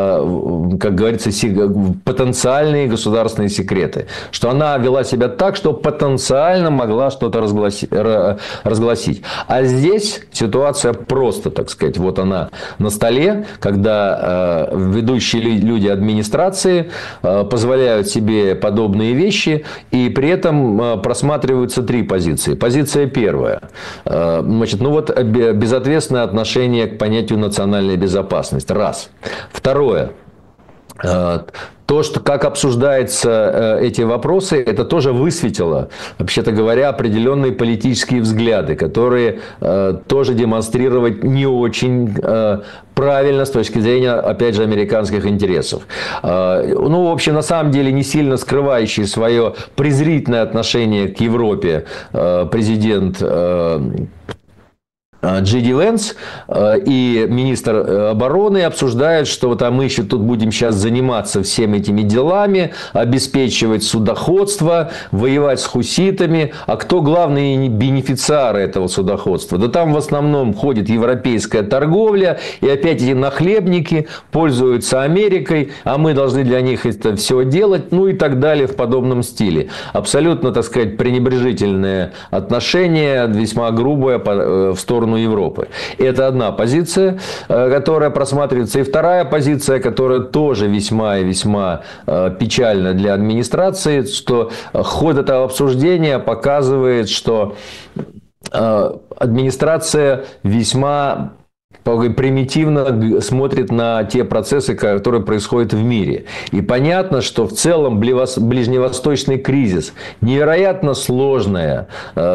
как говорится, потенциальные государственные секреты. Что она вела себя так, что потенциально могла что-то разгласить. А здесь ситуация просто, так сказать, вот она на столе, когда ведущие люди администрации позволяют себе подобные вещи, и при этом просматриваются три позиции. Позиция первая. Значит, ну вот безответственное отношение к понятию национальная безопасность. Раз. Второе. То, что, как обсуждаются эти вопросы, это тоже высветило, вообще-то говоря, определенные политические взгляды, которые тоже демонстрировать не очень правильно с точки зрения, опять же, американских интересов. Ну, в общем, на самом деле, не сильно скрывающий свое презрительное отношение к Европе президент Джей Ди Венс и министр обороны обсуждают, что вот, а мы еще тут будем сейчас заниматься всеми этими делами, обеспечивать судоходство, воевать с хуситами. А кто главные бенефициары этого судоходства? Да там в основном ходит европейская торговля, и опять эти нахлебники пользуются Америкой, а мы должны для них это все делать, ну и так далее в подобном стиле. Абсолютно, так сказать, пренебрежительное отношение, весьма грубое в сторону сторону Европы. Это одна позиция, которая просматривается. И вторая позиция, которая тоже весьма и весьма печальна для администрации, что ход этого обсуждения показывает, что администрация весьма примитивно смотрит на те процессы, которые происходят в мире. И понятно, что в целом ближневосточный кризис невероятно сложная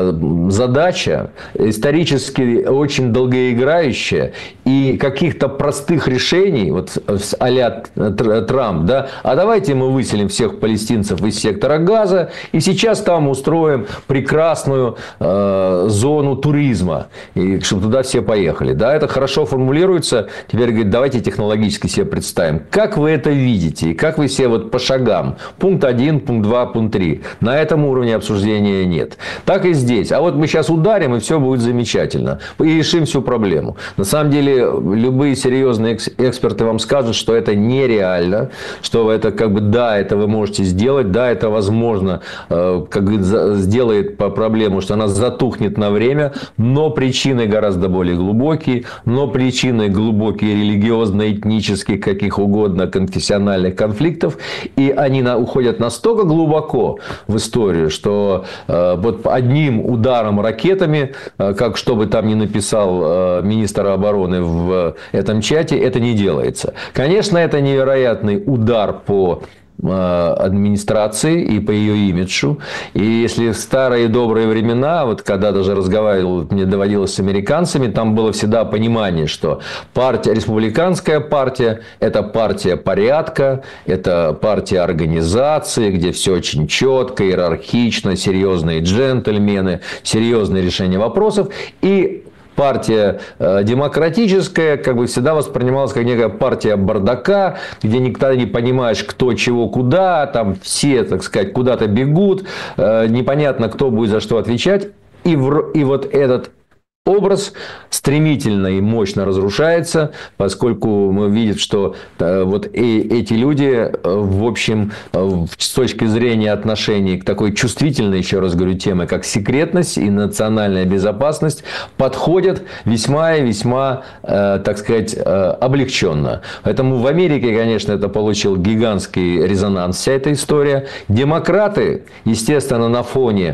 задача, исторически очень долгоиграющая, и каких-то простых решений, вот а-ля Трамп, да, а давайте мы выселим всех палестинцев из сектора Газа, и сейчас там устроим прекрасную э, зону туризма, и чтобы туда все поехали. Да, это хорошо формулируется. Теперь говорит, давайте технологически себе представим. Как вы это видите? И как вы себе вот по шагам? Пункт один, пункт два, пункт три. На этом уровне обсуждения нет. Так и здесь. А вот мы сейчас ударим, и все будет замечательно. И решим всю проблему. На самом деле, любые серьезные эксперты вам скажут, что это нереально. Что это как бы, да, это вы можете сделать. Да, это возможно, как сделает по проблему, что она затухнет на время. Но причины гораздо более глубокие. Но причины глубокие религиозно-этнических, каких угодно, конфессиональных конфликтов. И они на, уходят настолько глубоко в историю, что э, вот одним ударом ракетами, э, как что бы там ни написал э, министр обороны в этом чате, это не делается. Конечно, это невероятный удар по администрации и по ее имиджу. И если в старые добрые времена, вот когда даже разговаривал, мне доводилось с американцами, там было всегда понимание, что партия, республиканская партия – это партия порядка, это партия организации, где все очень четко, иерархично, серьезные джентльмены, серьезные решения вопросов. И партия демократическая, как бы всегда воспринималась как некая партия бардака, где никогда не понимаешь, кто, чего, куда, там все, так сказать, куда-то бегут, непонятно, кто будет за что отвечать. И, в, и вот этот образ стремительно и мощно разрушается, поскольку мы видим, что вот эти люди, в общем, с точки зрения отношений к такой чувствительной, еще раз говорю, теме, как секретность и национальная безопасность, подходят весьма и весьма, так сказать, облегченно. Поэтому в Америке, конечно, это получил гигантский резонанс, вся эта история. Демократы, естественно, на фоне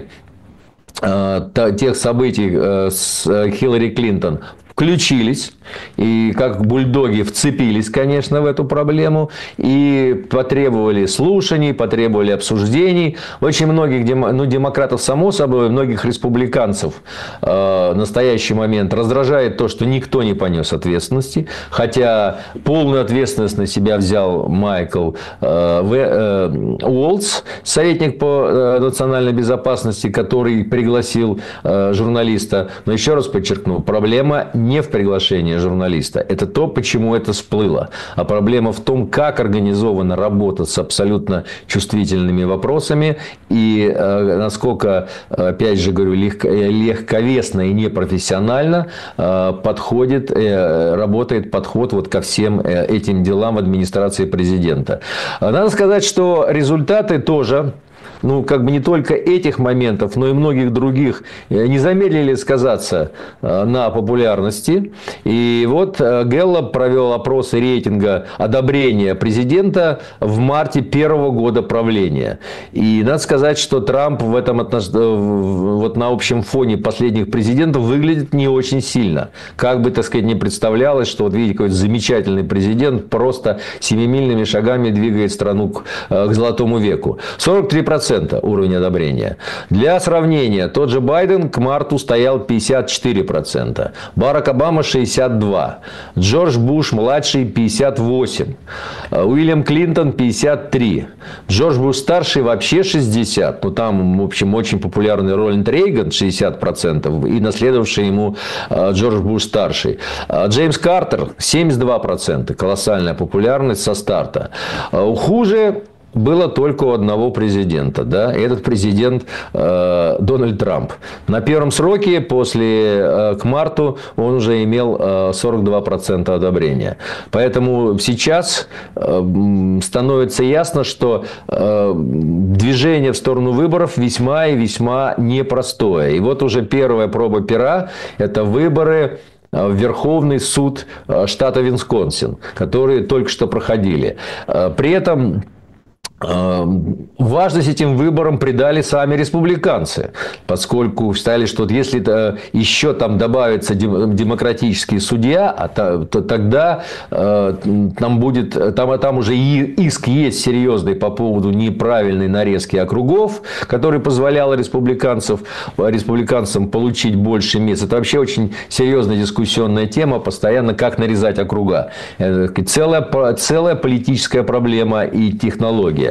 тех событий с Хиллари Клинтон включились и как бульдоги вцепились, конечно, в эту проблему и потребовали слушаний, потребовали обсуждений. Очень многих ну, демократов, само собой, многих республиканцев э, в настоящий момент раздражает то, что никто не понес ответственности, хотя полную ответственность на себя взял Майкл э, э, Уолтс, советник по э, национальной безопасности, который пригласил э, журналиста. Но еще раз подчеркну, проблема не в приглашении журналиста. Это то, почему это всплыло. А проблема в том, как организована работа с абсолютно чувствительными вопросами и э, насколько, опять же говорю, легко, легковесно и непрофессионально э, подходит, э, работает подход вот ко всем этим делам в администрации президента. Надо сказать, что результаты тоже... Ну, как бы не только этих моментов, но и многих других не замедлили сказаться на популярности. И вот Гэллоп провел опросы рейтинга одобрения президента в марте первого года правления. И надо сказать, что Трамп в этом отнош... вот на общем фоне последних президентов выглядит не очень сильно. Как бы, так сказать, не представлялось, что вот видите, какой замечательный президент просто семимильными шагами двигает страну к, к золотому веку. сорок три процента уровень одобрения. Для сравнения, тот же Байден к марту стоял пятьдесят четыре процента, Барак Обама шестьдесят два процента, Джордж Буш младший пятьдесят восемь процентов, Уильям Клинтон пятьдесят три процента, Джордж Буш старший вообще шестьдесят процентов, ну там, в общем, очень популярный Рональд Рейган шестьдесят процентов и наследовавший ему Джордж Буш старший, Джеймс Картер семьдесят два процента, колоссальная популярность со старта. Хуже было только у одного президента, да, и этот президент э, Дональд Трамп. На первом сроке, после, э, к марту, он уже имел э, сорок два процента одобрения. Поэтому сейчас э, становится ясно, что э, движение в сторону выборов весьма и весьма непростое. И вот уже первая проба пера – это выборы в Верховный суд штата Висконсин, которые только что проходили. При этом важность этим выборам придали сами республиканцы, поскольку считали, что вот если еще там добавится демократический судья, то тогда там будет, там, там уже иск есть серьезный по поводу неправильной нарезки округов, который позволял республиканцев, республиканцам получить больше мест. Это вообще очень серьезная дискуссионная тема, постоянно как нарезать округа. Целая, целая политическая проблема и технология.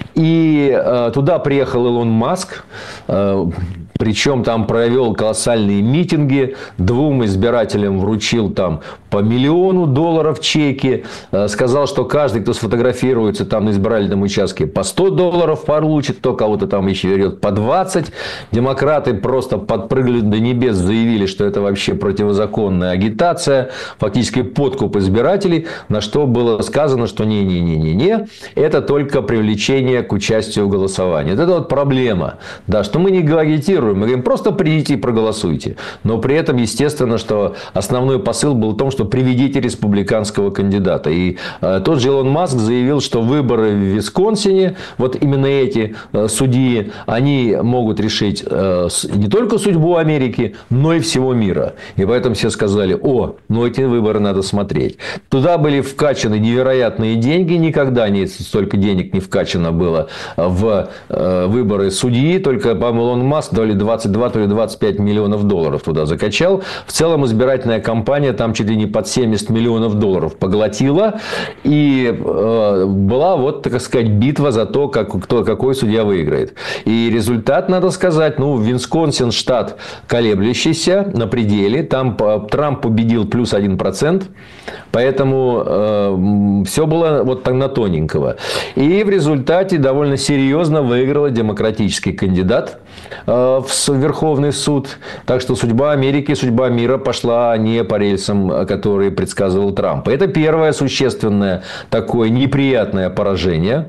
И э, туда приехал Илон Маск, э, причем там провел колоссальные митинги, двум избирателям вручил там по миллиону долларов чеки, э, сказал, что каждый, кто сфотографируется там на избирательном участке, по сто долларов получит, кто кого-то там еще берет по двадцать. Демократы просто подпрыгнули до небес, заявили, что это вообще противозаконная агитация, фактически подкуп избирателей, на что было сказано, что не-не-не-не-не, это только привлечение к участию в голосовании. Вот это вот проблема, да, что мы не агитируем, мы говорим, просто придите и проголосуйте. Но при этом, естественно, что основной посыл был в том, что приведите республиканского кандидата. И э, тот же Илон Маск заявил, что выборы в Висконсине, вот именно эти э, судьи, они могут решить э, не только судьбу Америки, но и всего мира. И поэтому все сказали, о, ну эти выборы надо смотреть. Туда были вкачаны невероятные деньги, никогда не столько денег не вкачано было в э, выборы судьи, только, по-моему, Илон Маск то ли двадцать два, то ли двадцать пять миллионов долларов туда закачал. В целом избирательная кампания там чуть ли не под семьдесят миллионов долларов поглотила. И э, была вот, так сказать, битва за то, как, кто, какой судья выиграет. И результат, надо сказать, ну, Висконсин штат колеблющийся на пределе. Там Трамп победил плюс один процент. Поэтому э, все было вот так на тоненького. И в результате довольно серьезно выиграл демократический кандидат э, в Верховный суд. Так что судьба Америки, судьба мира пошла не по рельсам, которые предсказывал Трамп. Это первое существенное такое неприятное поражение.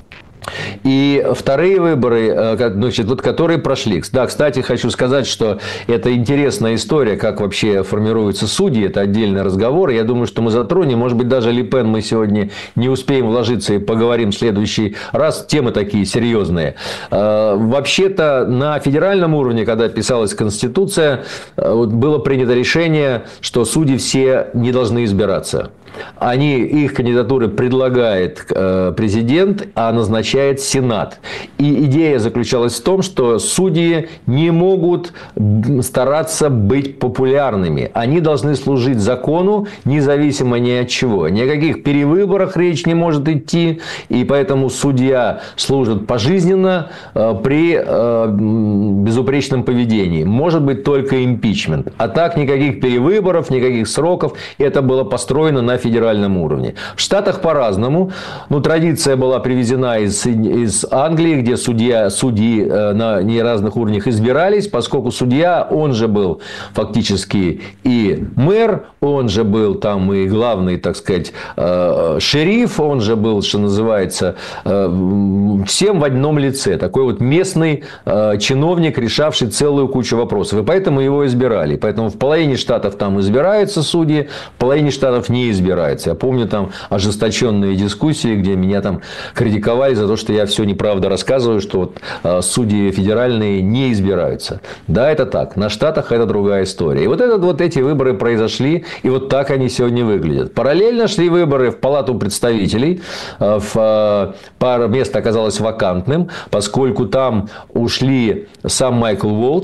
И вторые выборы, значит, вот, которые прошли. Да, кстати, хочу сказать, что это интересная история, как вообще формируются судьи. Это отдельный разговор. Я думаю, что мы затронем. Может быть, даже Ле Пен мы сегодня не успеем вложиться и поговорим в следующий раз. Темы такие серьезные. Вообще-то на федеральном уровне, когда писалась Конституция, было принято решение, что судьи все не должны избираться. Они, их кандидатуры предлагает президент, а назначает Сенат. И идея заключалась в том, что судьи не могут стараться быть популярными. Они должны служить закону, независимо ни от чего. Ни о каких перевыборах речь не может идти. И поэтому судья служит пожизненно при безупречном поведении. Может быть только импичмент. А так никаких перевыборов, никаких сроков. Это было построено на федеральном уровне. В Штатах по-разному. Ну, традиция была привезена из, из Англии, где судья, судьи на не разных уровнях избирались, поскольку судья, он же был фактически и мэр, он же был там и главный, так сказать, шериф, он же был, что называется, всем в одном лице. Такой вот местный чиновник, решавший целую кучу вопросов. И поэтому его избирали. Поэтому в половине штатов там избираются судьи, в половине штатов не избираются. Я помню там ожесточенные дискуссии, где меня там критиковали за то, что я все неправда рассказываю, что вот э, судьи федеральные не избираются. Да, это так. На штатах это другая история. И вот, это, вот эти выборы произошли, и вот так они сегодня выглядят. Параллельно шли выборы в Палату представителей. Э, в, э, пара мест оказалось вакантным, поскольку там ушли сам Майкл Волтс,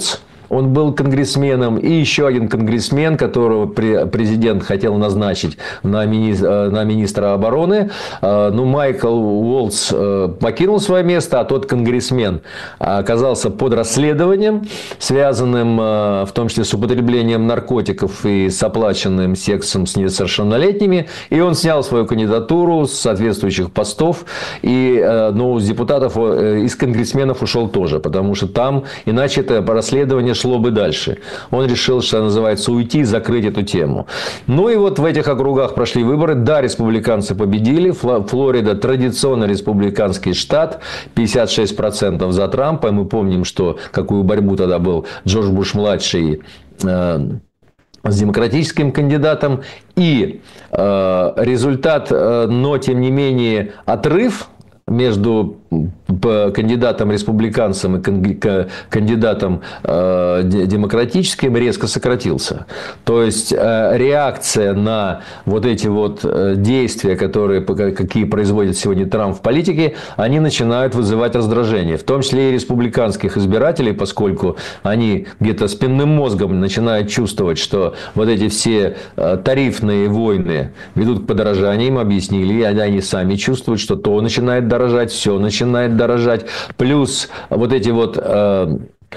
он был конгрессменом, и еще один конгрессмен, которого президент хотел назначить на министра, на министра обороны. Ну, Майкл Уолтс покинул свое место, а тот конгрессмен оказался под расследованием, связанным в том числе с употреблением наркотиков и с оплаченным сексом с несовершеннолетними. И он снял свою кандидатуру с соответствующих постов. И ну, с депутатов, из конгрессменов ушел тоже, потому что там иначе это расследование шло бы дальше. Он решил, что называется, уйти и закрыть эту тему. Ну и вот в этих округах прошли выборы. Да, республиканцы победили. Флорида традиционно республиканский штат. пятьдесят шесть процентов за Трампа. Мы помним, что какую борьбу тогда был Джордж Буш-младший э, с демократическим кандидатом. И э, результат, э, но тем не менее отрыв между кандидатом республиканцем и кандидатом э, демократическим резко сократился. То есть э, реакция на вот эти вот действия, которые, какие производит сегодня Трамп в политике, они начинают вызывать раздражение. В том числе и республиканских избирателей, поскольку они где-то спинным мозгом начинают чувствовать, что вот эти все э, тарифные войны ведут к подорожанию. Им объяснили, и они сами чувствуют, что то начинает дорожать, все начинает дорожать. Плюс вот эти вот э,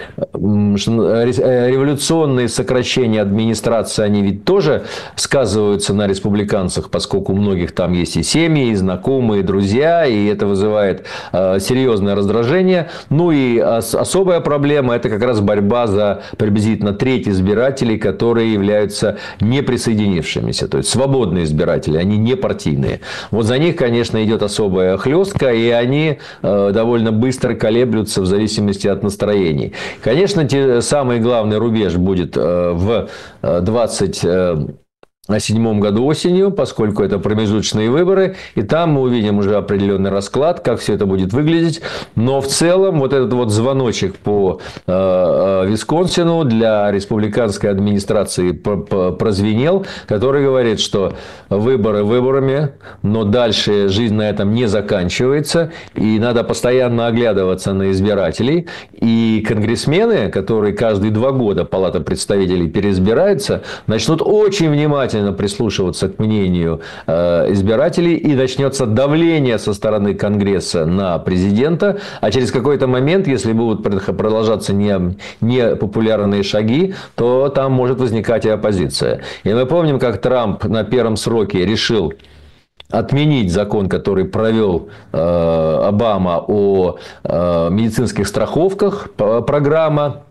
революционные сокращения администрации, они ведь тоже сказываются на республиканцах, поскольку у многих там есть и семьи, и знакомые, и друзья, и это вызывает э, серьезное раздражение. Ну и ос- особая проблема – это как раз борьба за приблизительно треть избирателей, которые являются неприсоединившимися, то есть свободные избиратели, они не партийные. Вот за них, конечно, идет особая хлестка, и они э, довольно быстро колеблются в зависимости от настроений. Конечно, те, самый главный рубеж будет в двадцать седьмом году осенью, поскольку это промежуточные выборы, и там мы увидим уже определенный расклад, как все это будет выглядеть. Но в целом вот этот вот звоночек по э, Висконсину для республиканской администрации прозвенел, который говорит, что выборы выборами, но дальше жизнь на этом не заканчивается, и надо постоянно оглядываться на избирателей. И конгрессмены, которые каждые два года Палата представителей переизбирается, начнут очень внимательно прислушиваться к мнению э, избирателей, и начнется давление со стороны Конгресса на президента, а через какой-то момент, если будут продолжаться не, непопулярные шаги, то там может возникать и оппозиция. И мы помним, как Трамп на первом сроке решил отменить закон, который провел э, Обама о э, медицинских страховках, программа,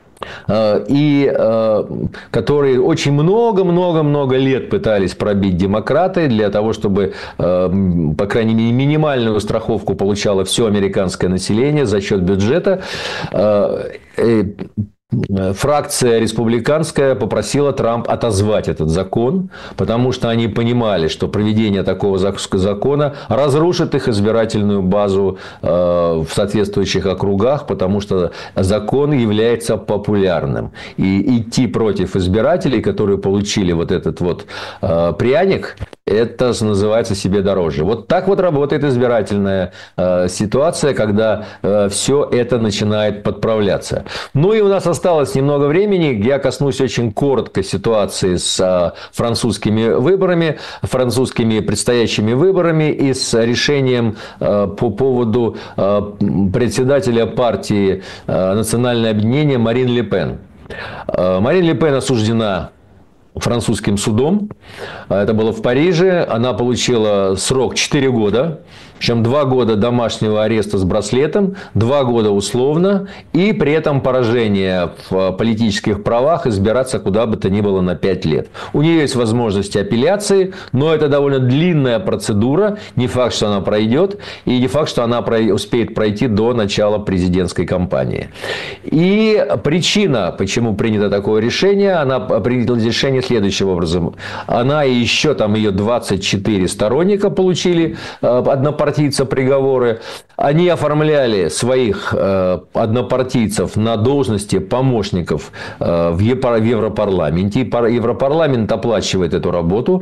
и э, которые очень много-много-много лет пытались пробить демократы для того, чтобы, э, по крайней мере, минимальную страховку получало все американское население за счет бюджета. Э, э, Фракция республиканская попросила Трампа отозвать этот закон, потому что они понимали, что проведение такого закона разрушит их избирательную базу в соответствующих округах, потому что закон является популярным. И идти против избирателей, которые получили вот этот вот пряник, это называется себе дороже. Вот так вот работает избирательная ситуация, когда все это начинает подправляться. Ну и у нас осталось немного времени. Я коснусь очень коротко ситуации с французскими выборами, французскими предстоящими выборами и с решением по поводу председателя партии «Национальное объединение» Марин Ле Пен. Марин Ле Пен осуждена французским судом. Это было в Париже. Она получила срок четыре года. Причем два года домашнего ареста с браслетом, два года условно, и при этом поражение в политических правах, избираться куда бы то ни было на пять лет. У нее есть возможности апелляции, но это довольно длинная процедура. Не факт, что она пройдет, и не факт, что она успеет пройти до начала президентской кампании. И причина, почему принято такое решение, она приняла решение следующим образом. Она и еще там ее двадцать четыре сторонника получили однопартийные однопартийца приговоры. Они оформляли своих э, однопартийцев на должности помощников э, в, Епар- в Европарламенте. Европарламент оплачивает эту работу,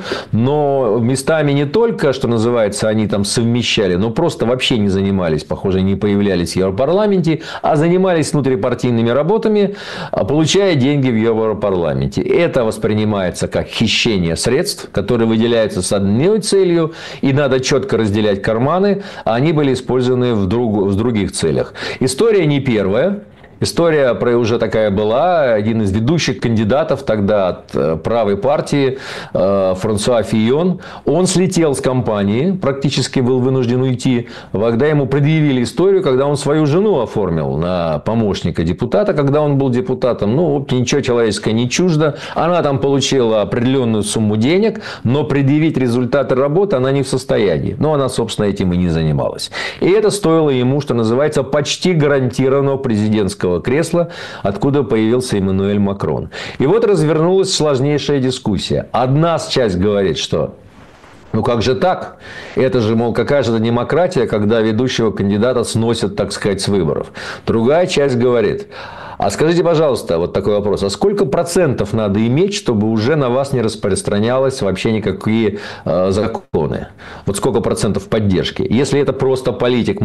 но местами не только, что называется, они там совмещали, но просто вообще не занимались, похоже, не появлялись в Европарламенте, а занимались внутрипартийными работами, получая деньги в Европарламенте. Это воспринимается как хищение средств, которые выделяются с одной целью, и надо четко разделять карманы, а они были использованы в, друг, в других целях. История не первая. История про уже такая была. Один из ведущих кандидатов тогда от правой партии, Франсуа Фийон, он слетел с кампании, практически был вынужден уйти, когда ему предъявили историю, когда он свою жену оформил на помощника депутата, когда он был депутатом. Ну, ничего человеческое не чуждо. Она там получила определенную сумму денег, но предъявить результаты работы она не в состоянии. Но она, собственно, этим и не занималась. И это стоило ему, что называется, почти гарантированного президентского кресла, откуда появился Эммануэль Макрон. И вот развернулась сложнейшая дискуссия. Одна часть говорит, что ну как же так? Это же, мол, какая же это демократия, когда ведущего кандидата сносят, так сказать, с выборов. Другая часть говорит: а скажите, пожалуйста, вот такой вопрос. А сколько процентов надо иметь, чтобы уже на вас не распространялось вообще никакие э, законы? Вот сколько процентов поддержки? Если это просто политик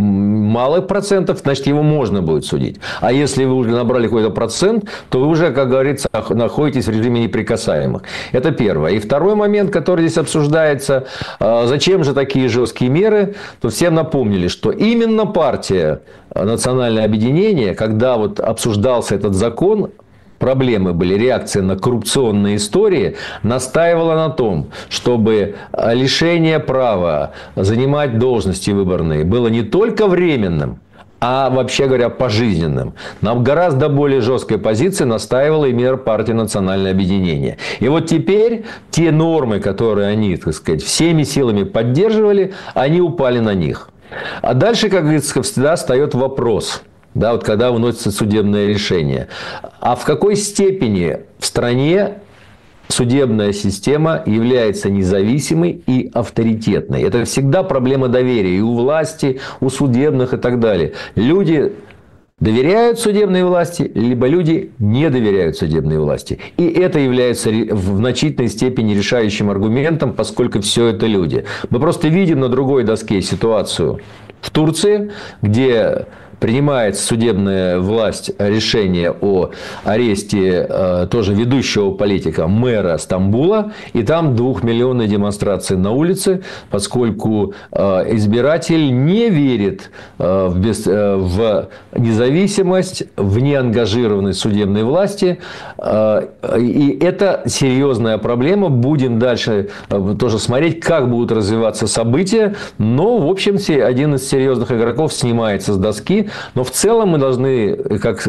малых процентов, значит, его можно будет судить. А если вы уже набрали какой-то процент, то вы уже, как говорится, находитесь в режиме неприкасаемых. Это первое. И второй момент, который здесь обсуждается, э, зачем же такие жесткие меры, то всем напомнили, что именно партия «Национальное объединение», когда вот обсуждался этот закон, проблемы были, реакция на коррупционные истории, настаивала на том, чтобы лишение права занимать должности выборные было не только временным, а, вообще говоря, пожизненным. Нам гораздо более жесткой позиции настаивала и мера партии «Национальное объединение». И вот теперь те нормы, которые они, так сказать, всеми силами поддерживали, они упали на них. А дальше, как говорится, всегда встает вопрос, да, вот когда выносится судебное решение. А в какой степени в стране судебная система является независимой и авторитетной? Это всегда проблема доверия и у власти, у судебных и так далее. Люди доверяют судебной власти, либо люди не доверяют судебной власти. И это является в значительной степени решающим аргументом, поскольку все это люди. Мы просто видим на другой доске ситуацию в Турции, где принимает судебная власть решение о аресте э, тоже ведущего политика, мэра Стамбула, и там двухмиллионные демонстрации на улице, поскольку э, избиратель не верит э, в, без, э, в независимость, в неангажированность судебной власти, э, и это серьезная проблема. Будем дальше э, тоже смотреть, как будут развиваться события, но, в общем, один из серьезных игроков снимается с доски. Но в целом мы должны, как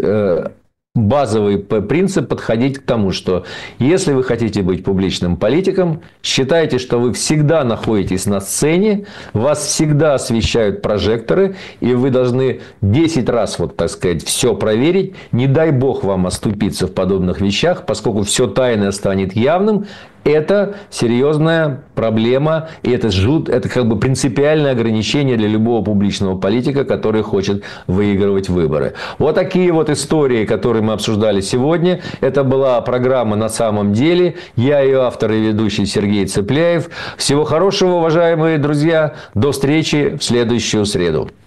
базовый принцип, подходить к тому, что если вы хотите быть публичным политиком, считайте, что вы всегда находитесь на сцене, вас всегда освещают прожекторы, и вы должны десять раз, вот так сказать, все проверить. Не дай бог вам оступиться в подобных вещах, поскольку все тайное станет явным. Это серьезная проблема, и это, жут, это как бы принципиальное ограничение для любого публичного политика, который хочет выигрывать выборы. Вот такие вот истории, которые мы обсуждали сегодня. Это была программа «На самом деле». Я ее автор и ведущий Сергей Цепляев. Всего хорошего, уважаемые друзья. До встречи в следующую среду.